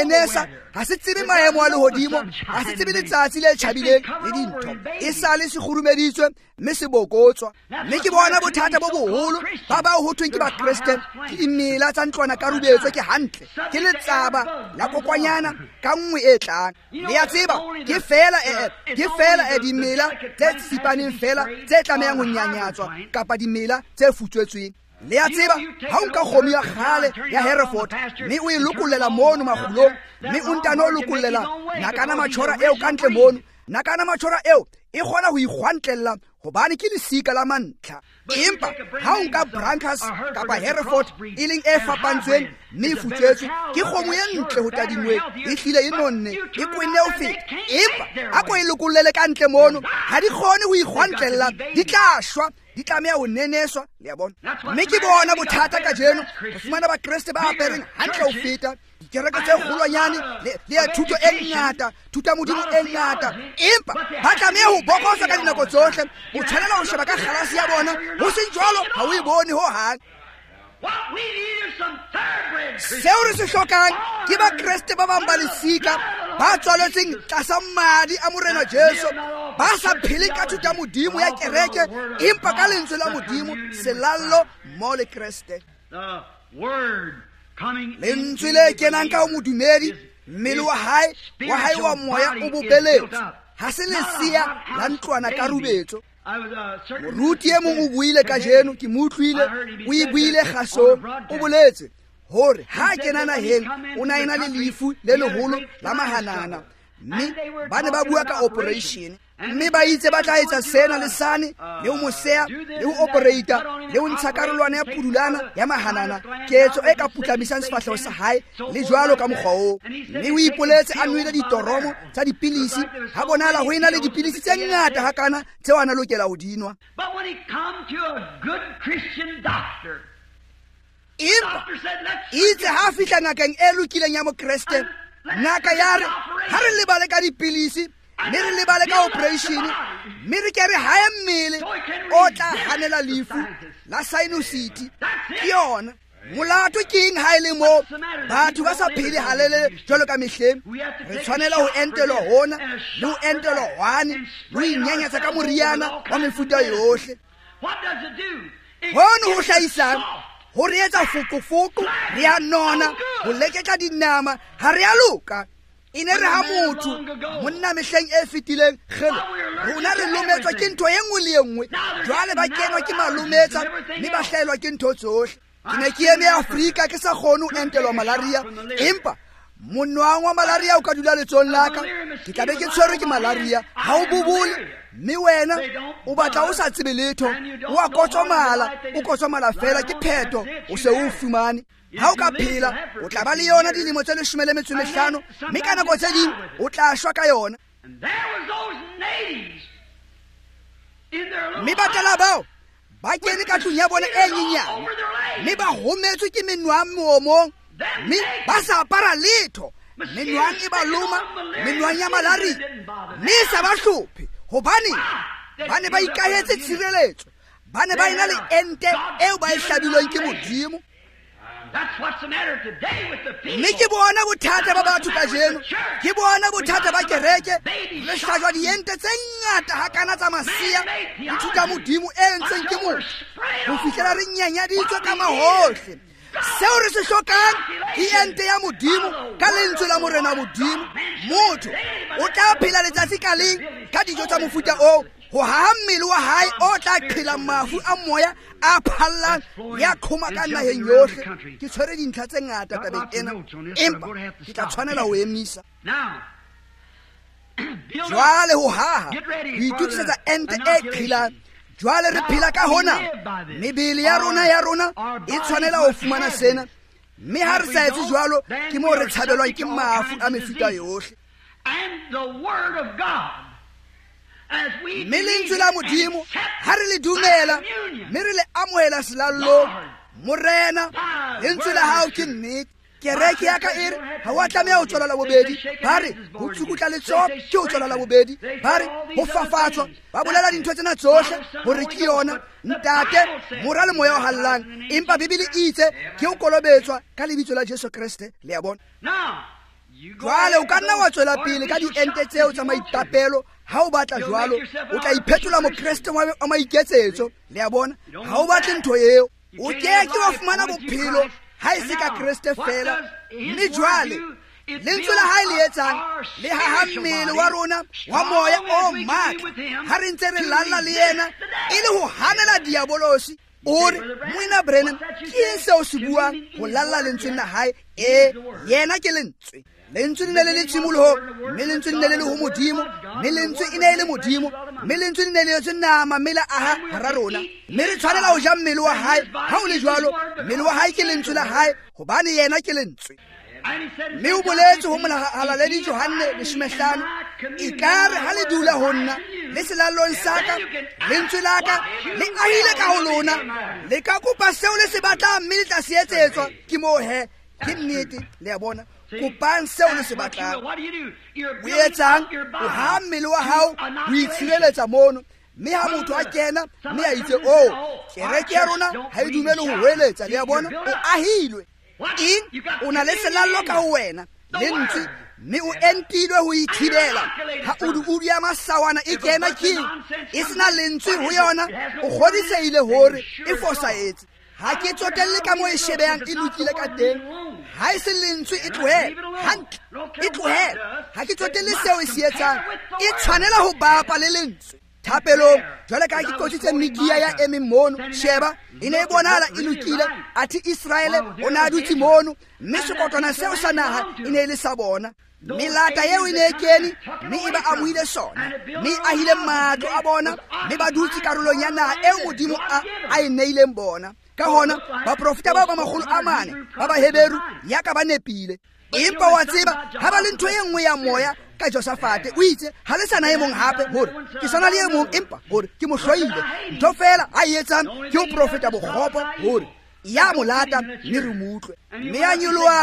nenesa ha se tsebe maemo a lehodimo ha se tsebe letsatsi le tjhabileng le dintho e sale se khurumeditswe mme se bokotswa mme ke bona bothata bo boholo ba ba ho thweng ke ba Kriste ke dimela tsa ntlwana ka rubetswe ke hantle ke letsaba la kokwanyana ka nngwe e tlang le ya tseba ke fela dimela tse sipaneng fela tse tlamehang ho nyanyatswa kapa dimela tse futswetsweng le ya tseba ha o nka kgomo ya kgale ya Hereford mme o e lokollela mono magulong mme o ntano lokollela nakana machora eo kantle mono nakana machora eo e kgona ho ikgwantlella hobane ke lesika la mantlha empa ha o nka Brankas kapa Hereford e leng e fapantsweng mme e futswetswe ke kgomo e ntle ho tadingweng e hlile e nonne e kwenne ho feta empa ha ko e lokollele kantle mono ha di kgone ho ikgwantlella di tla shwa di tlameha ho neneswa le ya bona mme ke bona bothata ka jeno ho fumana ba Kriste ba apereng hantle ho feta dikereke tse kgolwanyane le ya thuto e ngata thuta modimo e ngata empa ba tlameha ho bokosa ka dinako tsohle o tshwanela ho sheba ka kgalase ya bona ho se jwalo ha o e bone ho hang seo re se hlokang ke ba Kriste ba bang ba lesika ba tswaletseng tlasa madi a morena Jesu ba sa phele ka thuta modimo ya kereke empa ka lentswe la modimo selallo mo le Kriste lentswe le kenang ka modumedi mmele wa hae wa moya o bobeletse ha se lesia la ntlwana ka rubetso moruti e mong o buile ka jeno ke motlwile o e buile kgasong o boletse hore ha kena naheng o na ena le lefu le leholo la mahanana mme ba ne ba bua ka operation mme ba itse ba tla etsa sena le sane le ho mosea le ho operator le ho ntsha karolwana ya pudulana ya mahanana ketso e ka putlamisang sefahleho sa hae le jwalo ka mokgwa oo mme o ipoletse a nwele ditoromo tsa dipilisi ha bonala ho ena le dipilisi tse ngata hakana tseo a na lokela ho dinwa empa itse ha fihla ngakeng e lokileng ya mokreste ngaka ya re ha re lebale ka dipilisi mme re lebale ka operation mme re ke re haya mmele o tla hanela lefu la sinusite ke yona molato ke eng ha ile mo batho ba sa phele halele jwalo ka mehleng re tshwanela ho entelwa hona le ho entelwa hwane le ho inyanyatsa ka moriana wa mefuta yohle hono ho hlahisang ho re etsa fukufuku re a nona ho leketla dinama ha re a loka ine re ha motho monna mehleng e fetileng khelo rona re lometswa ke ntho e nngwe le e nngwe jwale ba kenwa ke malumetsa mme ba hlaelwa ke ntho tsohle ke ne ke eme Afrika ke sa kgone ho entelwa malaria empa monwang wa malaria o ka dula letsong laka ke tla be ke tshwerwe ke malaria ha o bubule mme wena o batla o sa tsebe letho o a kotsomala fela ke pheto o se o fumane ha o ka phela o tla ba le yona dilemo tse 15 mme ka nako tse ding o tla shwa ka yona mme batala bao ba kene ka tlung ya bona e nyenyane mme ba hometswe ke menwang moomong mme ba sa apara letho menwang e ba loma menwang ya malaria mme sa ba hlophe hobane ba ne ba ikahetse tshireletso ba ne ba ena le ente eo ba e hlabilweng ke modimo mme ke bona bothata ba batho ka jeno ke bona bothata ba kereke re hlajwa diente tse ngata hakana tsa masia dithuta modimo e entsweng ke motho ho fihlela re nyanyaditswe ka mahohle seo re se hlokang ke ente ya modimo ka lentswe la morena modimo motho o tla phela letsatsi ka leng ka dijo tsa mofuta o ho haha mmele wa hae o tla qhela mafu a moya a phallang ya khoma ka naheng yohle ke tshwere dintlha tse ngata tabeng ena empa ke tla tshwanela ho emisa jwale ho haha ho itukisetsa ente e qhilang jwale re phela ka hona mebele ya rona e tshwanela ho fumana sena mme ha re sa etse jwalo ke mo re tshabelwang ke mafu a mefuta yohle mme lentswe la modimo ha re le dumela mme re le amohela selallo morena lentswe la hao ke nnete kereke ya ka ere ha wa tlameha ho tswala la bobedi ba re ho tsukutla letsoho ke ho tswala la bobedi ba re ho fafatswa ba bolela dintho tsena tsohle hore ke yona ntate mora le moya o hallang empa bibele itse ke ho kolobetswa ka lebitso la Jesu Kriste le ya bona jwale o ka nna wa tswela pele ka diente tseo tsa maitapelo ha o batla jwalo o tla iphetola mokreste wa maiketsetso le ya bona ha o batle ntho eo o ke wa fumana bophelo ha e se ka Kriste fela mme jwale lentswe la hae le etsang le haha mmele wa rona wa moya o matla ha re ntse re lalla le yena e le ho hanela diabolosi ore moina Brennan ke seo se buang ho lalla lentswe la hae yena ke lentswe lentswe le le tshimoloho mme lentswe le le ho modimo mme lentswe e ne le modimo mme lentswe le le nama mela aha hara rona mme re tshwanela ho ja mmele wa hae ha o le jwalo mmele wa hae ke lentswe la hae hobane yena ke lentswe mme o boletse ho molahalaledi Johanne 15 ikare ha le dula ho nna le selallong saka lentswe laka le ahile ka ho lona le ka kopa seo le se batlang mme le tla se etsetswa ke mo he ke nnete le ya bona kopang seo le se batlang o etsang o ha mmele wa hao o itshireletsa mono mme ha motho a kena mme a itse kereke ya rona ha e dumele ho hweletsa le ya bona o ahilwe o na le selallo ka ho wena lentswe mme o entilwe ho ithibela ha udi ya masawana e kena ke e sena lentswe ho yona o kgodisehile hore e fosahetse ha ke tsotelle ka mo e shebehang e lokile ka teng ha e se lentswe e tlohela hantle e tlohela ha ke tsotelle seo e se etsang e tshwanela ho bapa le lentswe thapelong jwale ka ke qotsitse Mikia ya emimono sheba e ne e bonahala e lokile athi Israele o na dutse mono mme sekotwana seo sa naha e ne le sa bona melata yeo e ne kene mme e ba amohile sona mme a hile matlo a bona mme ba dutse karolong ya naha eo modimo a e neileng bona ka hona baprofeta ba 400 ba Heberu ya ka ba nepile empa wa tseba ha ba le ntho e nngwe ya moya ka Josafate o itse ha le sana e mong hape hore ke sona le e mong empa hore ke mo hloile ntho fela a etsang ke o profeta bokgopo hore ya molata le re mutlwe mme ya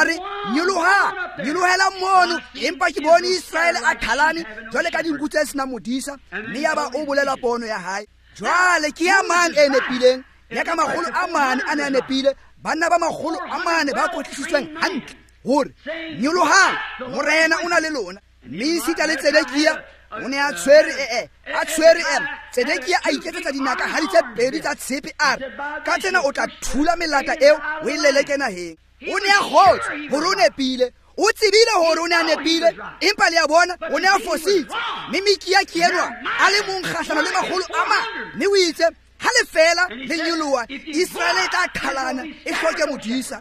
nyuluhela mono empa ke bone Israele a khalane jwale ka dinku tse sena modisa mme ya ba o bolela pono ya hae jwale ke ya man e nepileng ya ka 400 a ne nepile banna ba 400 ba kwetlisitsweng hantle hore nyuluhang morena una le lona mme sita le Tsedekia o ne a tshwere Tsedekia a iketsetsa dinaka ha ditse pedi tsa tshepe ka tsena o tla thula melata eo o e leleke naheng o ne a khotsa hore o nepile o tsebile hore o ne a nepile empa le ya bona o ne a fositse mme Mikia ke enwa a le mong kgahlano le 400 mme o itse ha le fela le nyuluwa Israele ta khalana e hloke modisa.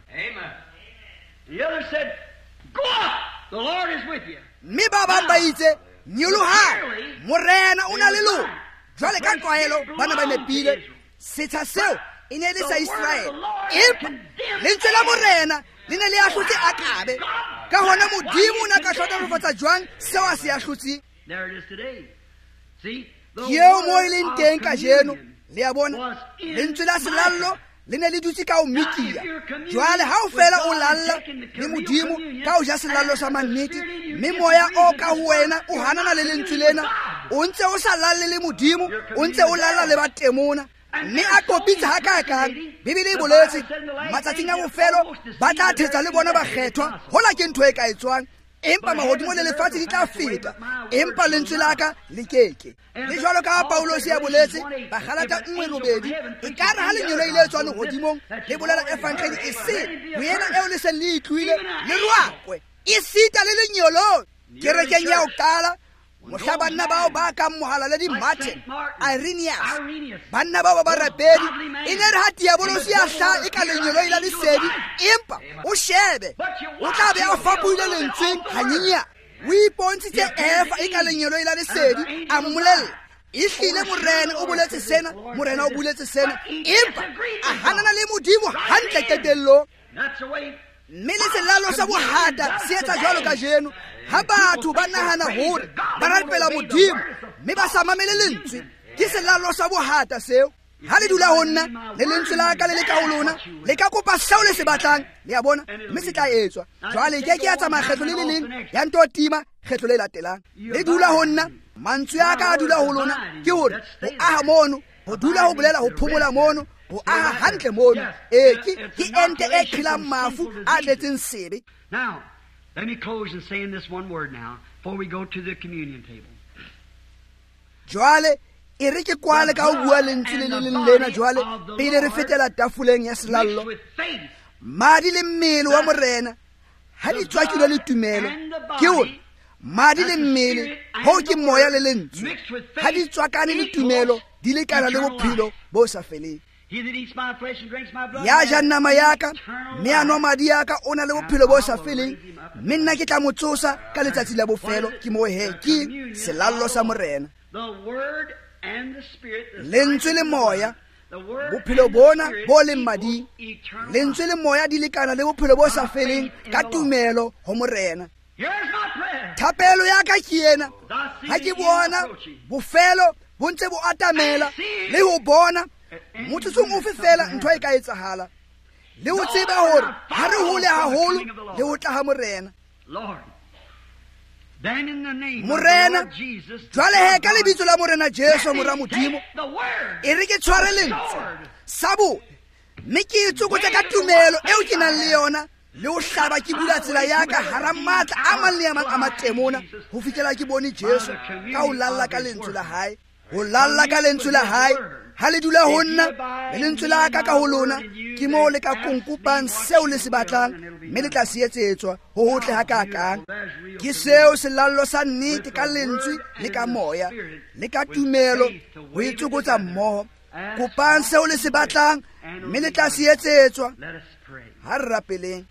The other said, "Go up, the Lord is with you." mme ba bang ba itse nyuluha morena o na le lona jwale ka tlwaelo bana ba nepile setsha seo e ne le sa Israele empa lentswe la morena le ne le a hlotse akabe ka hona modimo na ka hlotafatsa jwang seo a se a hlotse There it is today. See, yeo mo e leng teng ka jeno le ya bona lentswe la selallo le ne le dutse ka o Mikia jwale ha o fela o lalla le modimo ka o ja selallo sa mannete mme moya o ka ho wena o hanana le lentswe lena o ntse o sa lalle le modimo o ntse o lalla le batemona mme a kopitsa ha kakang Bibele e boletse matsatsing a bofelo ba tla thetsa le bona ba kgethwa hola ke ntho e ka etswang empa mahodimo le lefatshe di tla feta empa lentswe laka le keke le jwalo ka Paulos ya boletse ba Galata 1:8 e ka re ha le nyolo ile tswa lehodimong le bolela evangeli e se boyena eo le se le itlwile le rwakwe e sita le lenyolo kerekeng ya o qala mohla banna bao ba ka mohala le di Martin Irenaeus banna bao ba rapedi e ne re ha diabolosi ya hla e ka lenyolo ile le sedi empa o shebe o tla be a fapuile lentsweng hanyinya o ipontshitse efa e ka lenyolo ile le sedi a mmolella ihlile morena o boletse sena morena o boletse sena empa a hanana le modimo hantle ketello mme le selalo sa bohata se etsa jwalo ka jeno ha batho ba nahana hore ba rapela modimo mme ba sa mamele lentswe ke selalo sa bohata seo ha le dula ho nna le lentswe la ka le ka ho lona le ka kopa seo le se batlang le ya bona mme se tla etswa jwale ke ya tsamaya kgetlo le leng ya nto tima kgetlo le latelang le dula ho nna mantswe ya ka a dula ho lona ke hore ho aha mono ho dula ho bolela ho phomola mono ho aha hantle mono ke ente e khilang mafu a tletseng sebe. Now, Let me close in saying this one word now before we go to the communion table. jwale e re ke kwale ka o bua lentswe le leng lena jwale pele re fetela tafoleng ya selallo madi le mmele wa morena ha di tswakilwe le tumelo ke hore madi le mmele ho ke moya le lentswe ha di tswakane le tumelo di lekana le bophelo bo sa feleng. Ya ja nama yaka mme a nwa madi yaka o na le bophelo bo sa feleng mme nna ke tla mo tsosa ka letsatsi la bofelo ke mo he ke selallo sa morena. Lentswe le moya bophelo bona bo leng mading lentswe le moya di lekana le bophelo bo sa feleng ka tumelo ho morena. Thapelo ya ka ke ena ha ke bona bofelo bo ntse bo atamela le ho bona motsotsong ofe fela ntho e ka etsahala le ho tseba hore ha re hole haholo le ho tla ha morena. Morena jwale he ka lebitso la morena Jesu mora modimo e re ke tshware lentswe sabo mme ke itsokotsa ka tumelo eo ke nang le yona le ho hlaba ke bula tsela ya ka hara matla a mang le a mang a matemona ho fihlela ke bone Jesu ka ho lalla ka lentswe la hae ho lalla ka lentswe la hae ha le dula ho nna le lentswe la ka ka ho lona ke mo le ka konkopang seo le se batlang mme le tla se etsetswa ho hotle ha ka kang ke seo selallo sa nnete ka lentswe le ka moya le ka tumelo ho itsokotsa mmoho kopang seo le se batlang mme le tla se etsetswa. Ha re rapeleng.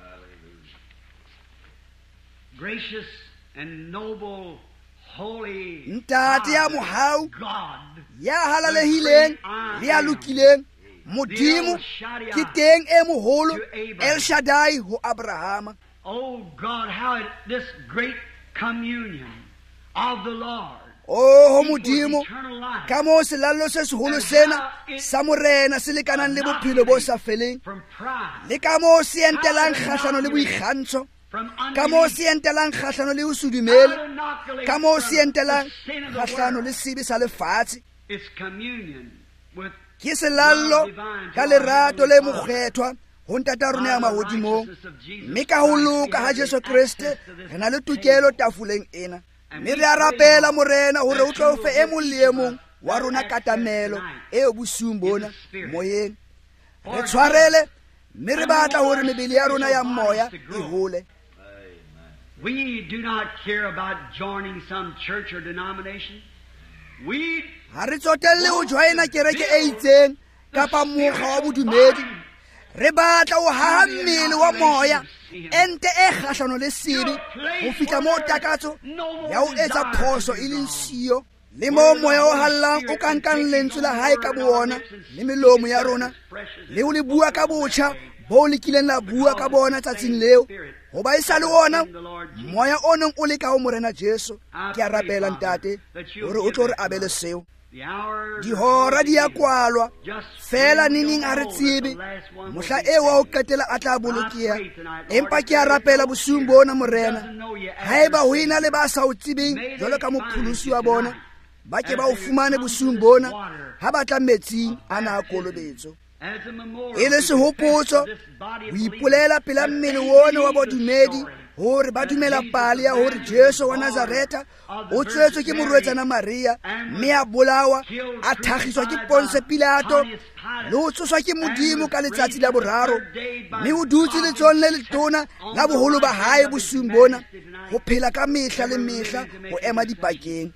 Gracious and noble, holy Ntate ya mohau ya halalehileng le ya lokileng modimo ke teng e moholo El Shaddai ho Abrahama. Oh God, how this great communion of the Lord. Oh modimo ka mo selallo se seholo sena sa morena se lekanang le bophelo bo sa feleng le ka mo se entelang kgahlano le boikgantsho ka mo se entelang kgahlano le ho sudumela ka mo se entelang kgahlano le sebe sa lefatshe. Ke selallo ka lerato le mokgethwa ho ntata rona ya mahodimong mme ka ho loka ha Jesu Kriste re na le tokelo tafoleng ena mme re a rapela morena hore o tlo fe e mong le e mong wa rona katamelo eo bosung bona moyeng re tshwarele mme re batla hore mebele ya rona ya moya e hole. We do not care about joining some church or denomination. Ha re tsotelle ho joina kereke e itseng kapa mokga wa bodumedi re batla ho haha mmele wa moya ente e kgahlano le sebe ho fihla moo takatso ya ho etsa phoso e leng siyo le moo moya o hallang o kankang lentswe la hae ka bona le melomo ya rona le ho le bua ka botjha bo le kileng la bua ka bona tsatsing leo ho ba isa le ona moya o neng o le ka ho morena Jesu. Ke a rapela ntate hore o tlo re abele seo. Dihora di a kwalwa fela neng a re tsebe mohla eo wa ho qetela a tla bolokeha empa ke a rapela bosung bona morena haeba ho ina le ba sa o tsebeng jwalo ka mopholosi wa bona ba ke ba o fumane bosung bona ha ba tla metsing ana a kolobetso e le sehopotso ho ipolela pela mmele wone wa bodumedi hore ba dumela pale ya hore Jesu wa Nazareta o tswetswe ke morwetsana Maria mme a bolawa a thagiswa ke Ponse Pilato le ho tsoswa ke modimo ka letsatsi la boraro mme o dutse letsong le letona la boholo ba hae bosung bona ho phela ka mehla le mehla ho ema dipakeng.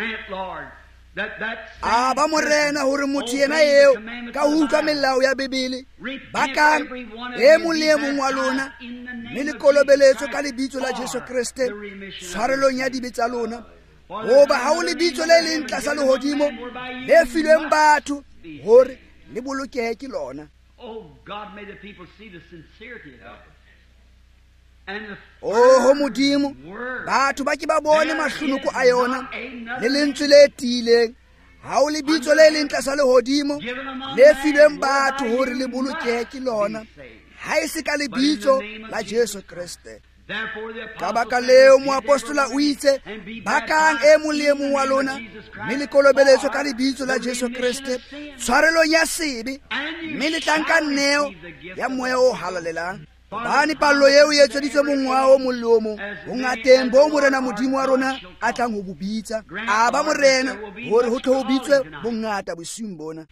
Ba morena hore motho yena eo ka ho utlwa melao ya Bebele bakang e mong le e mong wa lona mme le kolobeletso ka lebitso la Jesu Kriste tshwarelong ya dibe tsa lona hoba ha o lebitso le leng tlasa lehodimo le filweng batho hore le bolokehe ke lona. Oh modimo batho ba ke ba bone mahlonoko a yona le lentswe le tiileng ha o lebitso le leng tlasa lehodimo le filweng batho hore le bolokehe ke lona ha e se ka lebitso la Jesu Kriste. Ka baka leo moapostola o itse bakang e mong le e mong wa lona mme le kolobeletso ka lebitso la Jesu Kriste tshwarelong ya sebe mme le tlanka nneo ya moya o halalelang bane pallo eo e etseditswe mongwa o molomo ho ngateng bo morena modimo wa rona a tlang ho bobitsa a ba morena hore ho tlo bitswe bongata bosiung bona.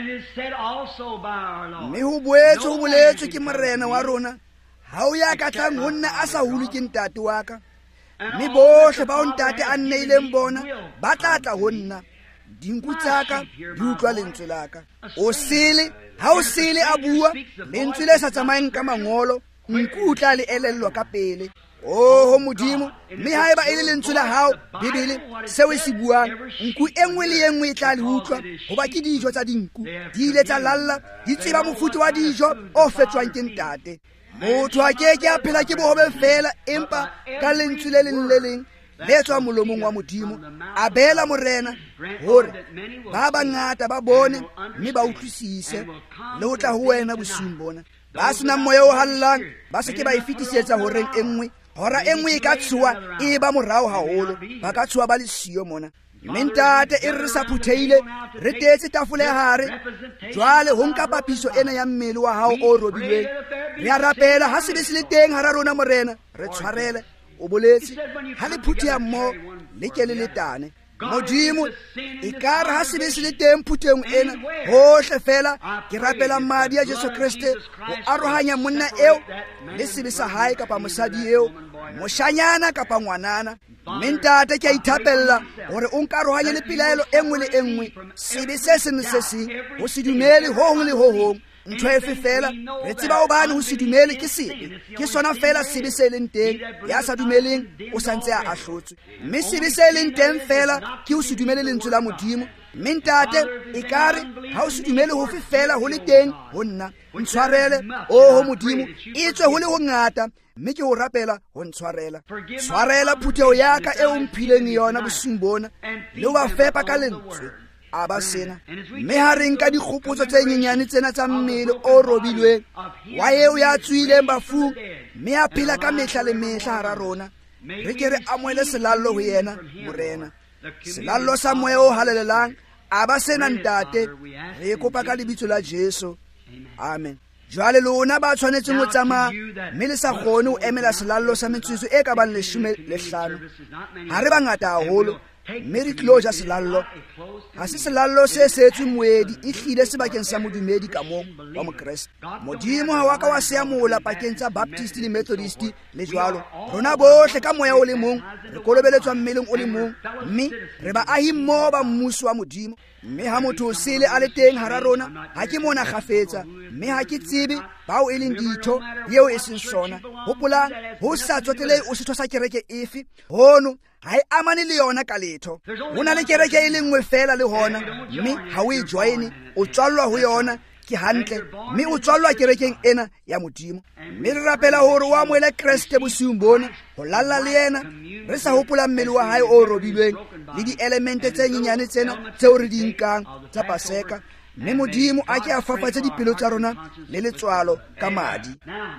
Mme ho boetse ho boletswe ke morena wa rona, ha o ya ka tlang ho nna a sa hule ke ntate wa ka, mme bohle ba ntate a nneileng bona ba tla tla ho nna, dinku tsa ka di utlwa lentswe la ka. O sele ha o sele a bua lentswe le sa tsamayeng ka mangolo, nku tla le elellwa ka pele. Oh modimo, mme ha eba ile lentswe la hao Bibele seo se buang, nku engwe le engwe e tla le utlwa, hoba ke dijo tsa dinku di ile tsa lalla di tseba mofuta wa dijo o fetswang ke ntate. Motho a ke a phela ke bohobe fela, empa ka lentswe le leng le leng le tswa molomong wa modimo a bela morena hore ba bangata ba bone mme ba utlwisise le ho tla ho wena bosiung bona. Ba sena moya o hallang ba se ke ba ifitisetsa horeng enngwe, hora enngwe e ka tshuwa e ba morao haholo, ba ka tshuwa ba le siyo mona. Mme ntate e re sa phutheile re tetse tafole ya hare, jwale ho nka papiso ena ya mmele wa hao o robilweng, re a rapela ha se be se le teng hara rona morena, re tshwarele. O boletse ha le phutheha mmoho le ke le letane. Modimo e ka re ha se be se le teng phuteng ena hohle fela, ke rapela madi ya Jesu Kriste ho arohanya monna eo le sebe sa hae kapa mosadi eo, moshanyana kapa ngwanana. Mme ntate ke a ithapella hore o nka arohanye le pelaelo engwe le engwe, sebe se seng se seng, ho se dumele ho hong le ho hong. Ntho efe fela re tseba hobane ho se dumele ke sebe, ke sona fela sebe se leng teng, ya sa dumeleng o santse a ahlotswe. Mme sebe se leng teng fela ke ho se dumele lentswe la modimo. Mme ntate e kare ha o se dumele ho fe fela ho le teng ho nna, ntshwarele ho modimo e tswe ho le ho ngata, mme ke ho rapela ho ntshwarela. Tshwarela phutheho ya ka eo mphileng yona bosiung bona, le ho ba fepa ka lentswe a ba sena. Mme ha re nka dikgopotso tse nyenyane tsena tsa mmele o robilweng wa eo ya tswileng bafung, mme a phela ka mehla le mehla hara rona, re ke re amohele selallo ho yena morena, selallo sa moya o halelelang a ba sena ntate, re kopa ka lebitso la Jesu, amen. Jwale lona ba tshwanetseng ho tsamaya mme le sa kgone ho emela selallo sa metsotso e ka bang 15, ha re bangata haholo, mme re tlo ja selallo. Ha se selallo se setswe moedi, e hlile sebakeng sa modumedi ka mong wa mokreste. Modimo ha wa ka wa seamola pakeng tsa Baptist le Methodist le jwalo. Rona bohle ka moya o le mong re kolobeletswa mmeleng o le mong, mme re ba ahi mmoho ba mmuso wa modimo. Mme ha motho o sele a le teng hara rona, ha ke mona kgafetsa, mme ha ke tsebe bao e leng ditho yeo e seng sona. Hopolang ho sa tsotelei o setho sa kereke efe, hono ha e amane le yona ka letho. Ho na le kereke e le nngwe fela le hona, mme ha o e joine, o tswallwa ho yona ke hantle, mme o tswallwa kerekeng ena ya modimo. Mme re rapela hore o amohele Kriste bosiung bona, ho lalla le yena, re sa hopola mmele wa hae o robilweng le di-elemente tse nyenyane tsena tseo re di nkang tsa Paseka, mme modimo a ke a fafatse dipelo tsa rona le letswalo ka madi.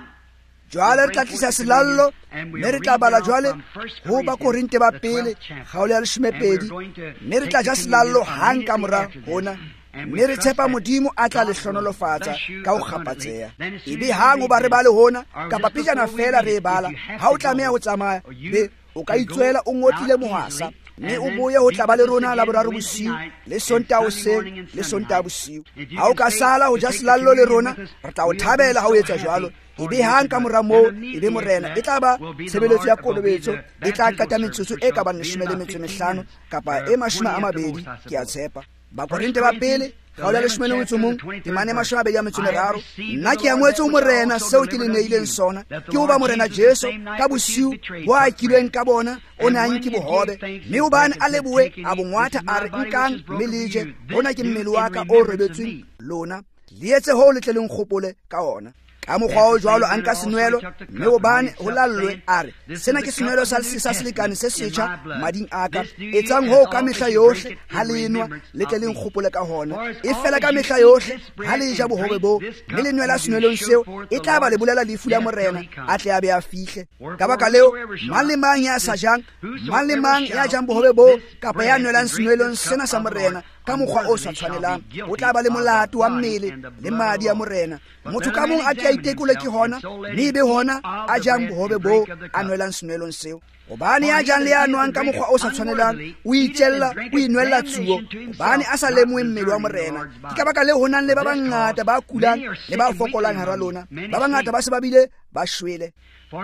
Jwale re tla tlisa selallo, mme re tla bala jwale ho Bakorinte ba pele kgaolo ya 12, mme re tla ja selallo hang ka mora hona, mme re tshepa modimo a tla le hlonolofatsa ka ho kgapatseha. Ebe hang ho ba re ba le hona kapa pejana fela re e bala, ha o tlameha ho tsamaya be o ka itswela o ngotlile mohasa, mme o boye ho tla ba le rona Laboraro bosiu le Sontaha hoseng le Sontaha bosiu. Ha o ka sala ho ja selallo le rona, re tla o thabela ha o etsa jwalo. Ebe hang ka mora moo, ebe morena e tla ba tshebeletso ya kolobetso, e tla qeta metsotso e ka bang 15 kapa e 20, ke a tshepa. Bakorinte ba pele kgaolo ya 11 temane 23. Nna ke amoetse ho morena seo ke le neileng sona, ke ho ba morena Jesu ka bosiu ho a kilweng ka bona o ne a nke bohobe, mme hobane a leboe a bongwatha a re nkang mme leje, hona ke mmele wa ka o rebetsweng lona, le etse ho le tle le nkgopole ka ona. Ka mokgwa o jwalo a nka senwelo, mme hobane ho lallwe a re, sena ke senwelo sa selekane se setjha mading a ka, etsang ho ka mehla yohle ha le enwa le tle le nkgopole ka hona. E fela ka mehla yohle ha le ja bohobe bo, mme le nwela senwelong seo, e tla ba le bolela lefu la morena a tle a be a fihle. Ka baka leo mang le mang ya sa jang, mang le mang ya jang bohobe bo kapa ya nwelang senwelong sena sa morena, ka mokgwa o sa tshwanelang o tla ba le molato wa mmele le madi a morena. Motho ka mong a tla itekole ke hona mme be hona a jang bohobe bo a nwelang senwelong seo. Hobane ya jang le ya nwang ka mokgwa o sa tshwanelang o itjella o inwella tsuo hobane a sa lemohe mmele wa morena. Ke ka baka le ho nang le ba bangata ba kulang le ba fokolang hara lona, ba bangata ba se ba bile ba shwele.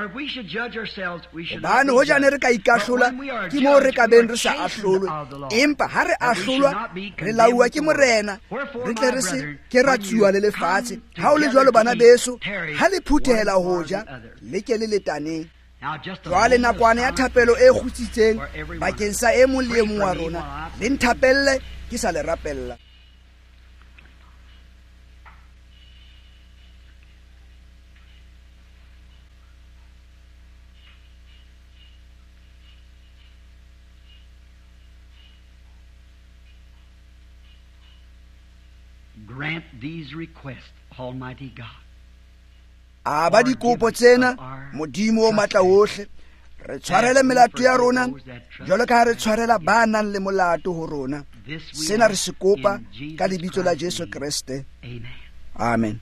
Hobane ho jane re ka ikahlola ke moo re ka beng re sa ahlolwe, empa ha re ahlolwa re lauwa ke morena, re tle re se ke ra tsuwa le lefatshe. Ha o le jwalo bana beso, ha le phuthehela ho ja le ke le letaneng. Jwale nakwana ya thapelo e kgutsitseng bakeng sa e mong le e mong wa rona, le nthapelle ke sa le rapella. Grant these requests, Almighty God. Aba dikopo tsena modimo o matla ohle, re tshwarele melato ya rona jwalo ka re tshwarela ba nang le molato ho rona. Sena re se kopa ka lebitso la Jesu Kriste. Amen.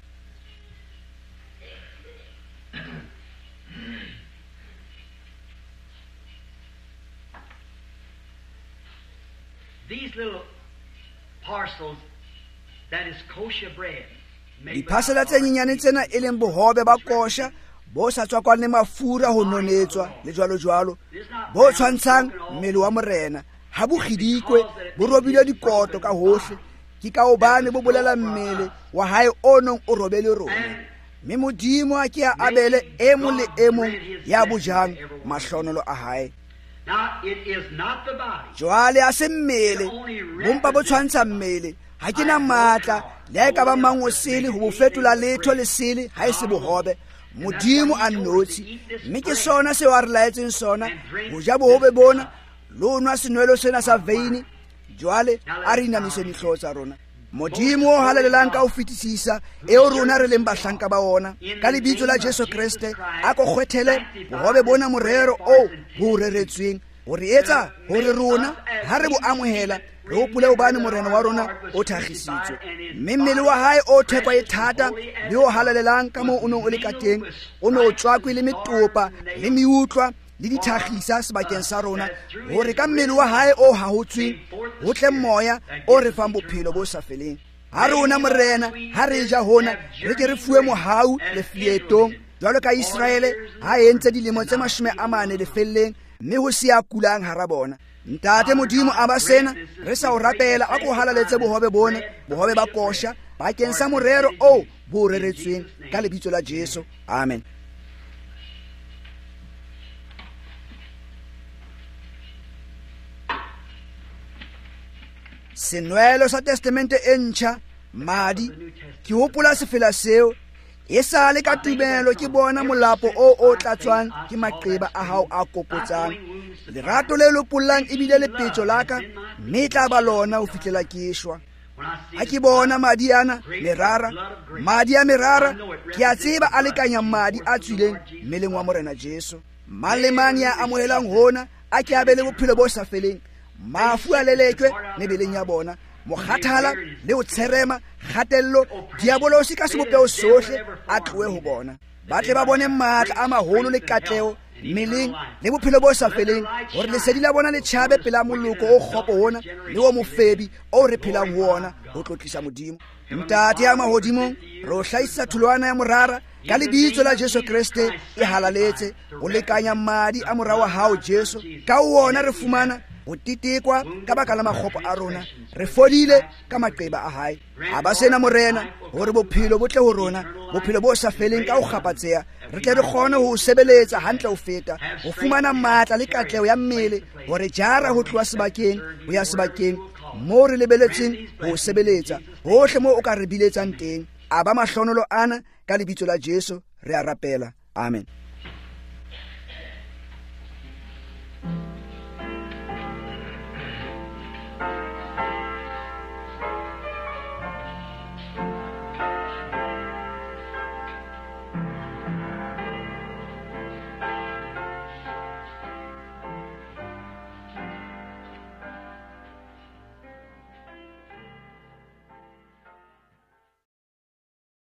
These little parcels that is kosher bread. Diphasela tse nyenyane tsena e leng bohobe ba kosha bo sa tswa le mafura ho nonetswa le jwalo jwalo, bo tshwantshang mmele wa morena, ha bo khidikwe bo robile dikoto ka hohle. Ke ka hobane bo bolela mmele wa hae o nong o robele rona, mme modimo a ke a abele e mong le e mong ya bojang mahlonolo a hae. Now it is not the body. Jwale a se mmele bompa bo tshwantsha mmele, ha ke na matla le ka ba mangosele ho fetola letho le sele ha e se bohobe. Modimo a nnotsi, mme ke sona se wa re laetseng sona ho ja bohobe bona lo nwa senwelo sena sa veini. Jwale a re inamise dihlooho tsa rona. Modimo o halalelang ka ho fetisisa eo rona re leng bahlanka ba ona, ka lebitso la Jesu Kriste a ko kgwethele bohobe bona morero o bo reretsweng ho re etsa hore rona ha re bo amohela re hopole hobane morena wa rona o thagisitswe, mme mmele wa hae o thekwa e thata le o halalelang ka moo o nong o le ka teng, o no tswakwe le metopa le meutlwa le dithagisa sebakeng sa rona, hore ka mmele wa hae o hahotsweng ho tle moya o re fang bophelo bo sa feleng. Ha rona morena ha re ja hona re ke re fuwe mohau le flietong jwalo ka Israele ha entse dilemo tse 40 le felleng, mme ho se a kulang hara bona. Ntate Modimo a ba sena re sa o rapela a ko halaletse bohobe bona, bohobe ba kosha bakeng sa morero o bo reretsweng ka lebitso la Jesu. Amen. Senwelo sa testamente e ntjha madi, ke hopola sefela seo e sale ka tibelo ke bona molapo o tlatswang ke maqeba a hao a kopotsang. Lerato le lopollang ebile le petso laka mme tla ba lona ho fitlela ke shwa. Ha ke bona madi ana merara, madi a merara, ke a tseba a lekanya madi a tswileng mmeleng wa morena Jesu. Mang le mang ya amohelang hona a ke abele bophelo bo sa feleng, mafu a lelekwe mebeleng ya bona, mokgathala le ho tsherema, khatello, diabolosi ka sebopeo sohle a tlohe ho bona. Ba tle ba bone matla a maholo le katleho mmeleng le bophelo bo sa feleng, hore lesedi la bona le tjhabe pela moloko o kgopo ona le o mofebi o re phelang ho ona ho tlotlisa Modimo. Ntate ya mahodimong, re o hlahisa thulwana ya morara ka lebitso la Jesu Kriste e halaletse o lekanya madi a morao wa hao Jesu. Ka ona re fumana ho titikwa ka baka la makgopo a rona, re fodile ka maqeba a hae. A ba sena morena hore bophelo bo tle ho rona, bophelo bo sa feleng ka ho kgapatseha, re tle re kgone ho sebeletsa hantle ho feta, ho fumana matla le katleho ya mmele, hore jara ho tloha sebakeng ho ya sebakeng moo re lebeletseng ho sebeletsa hohle moo o ka re biletsang teng. A ba mahlonolo ana ka lebitso la Jesu re a rapela. Amen.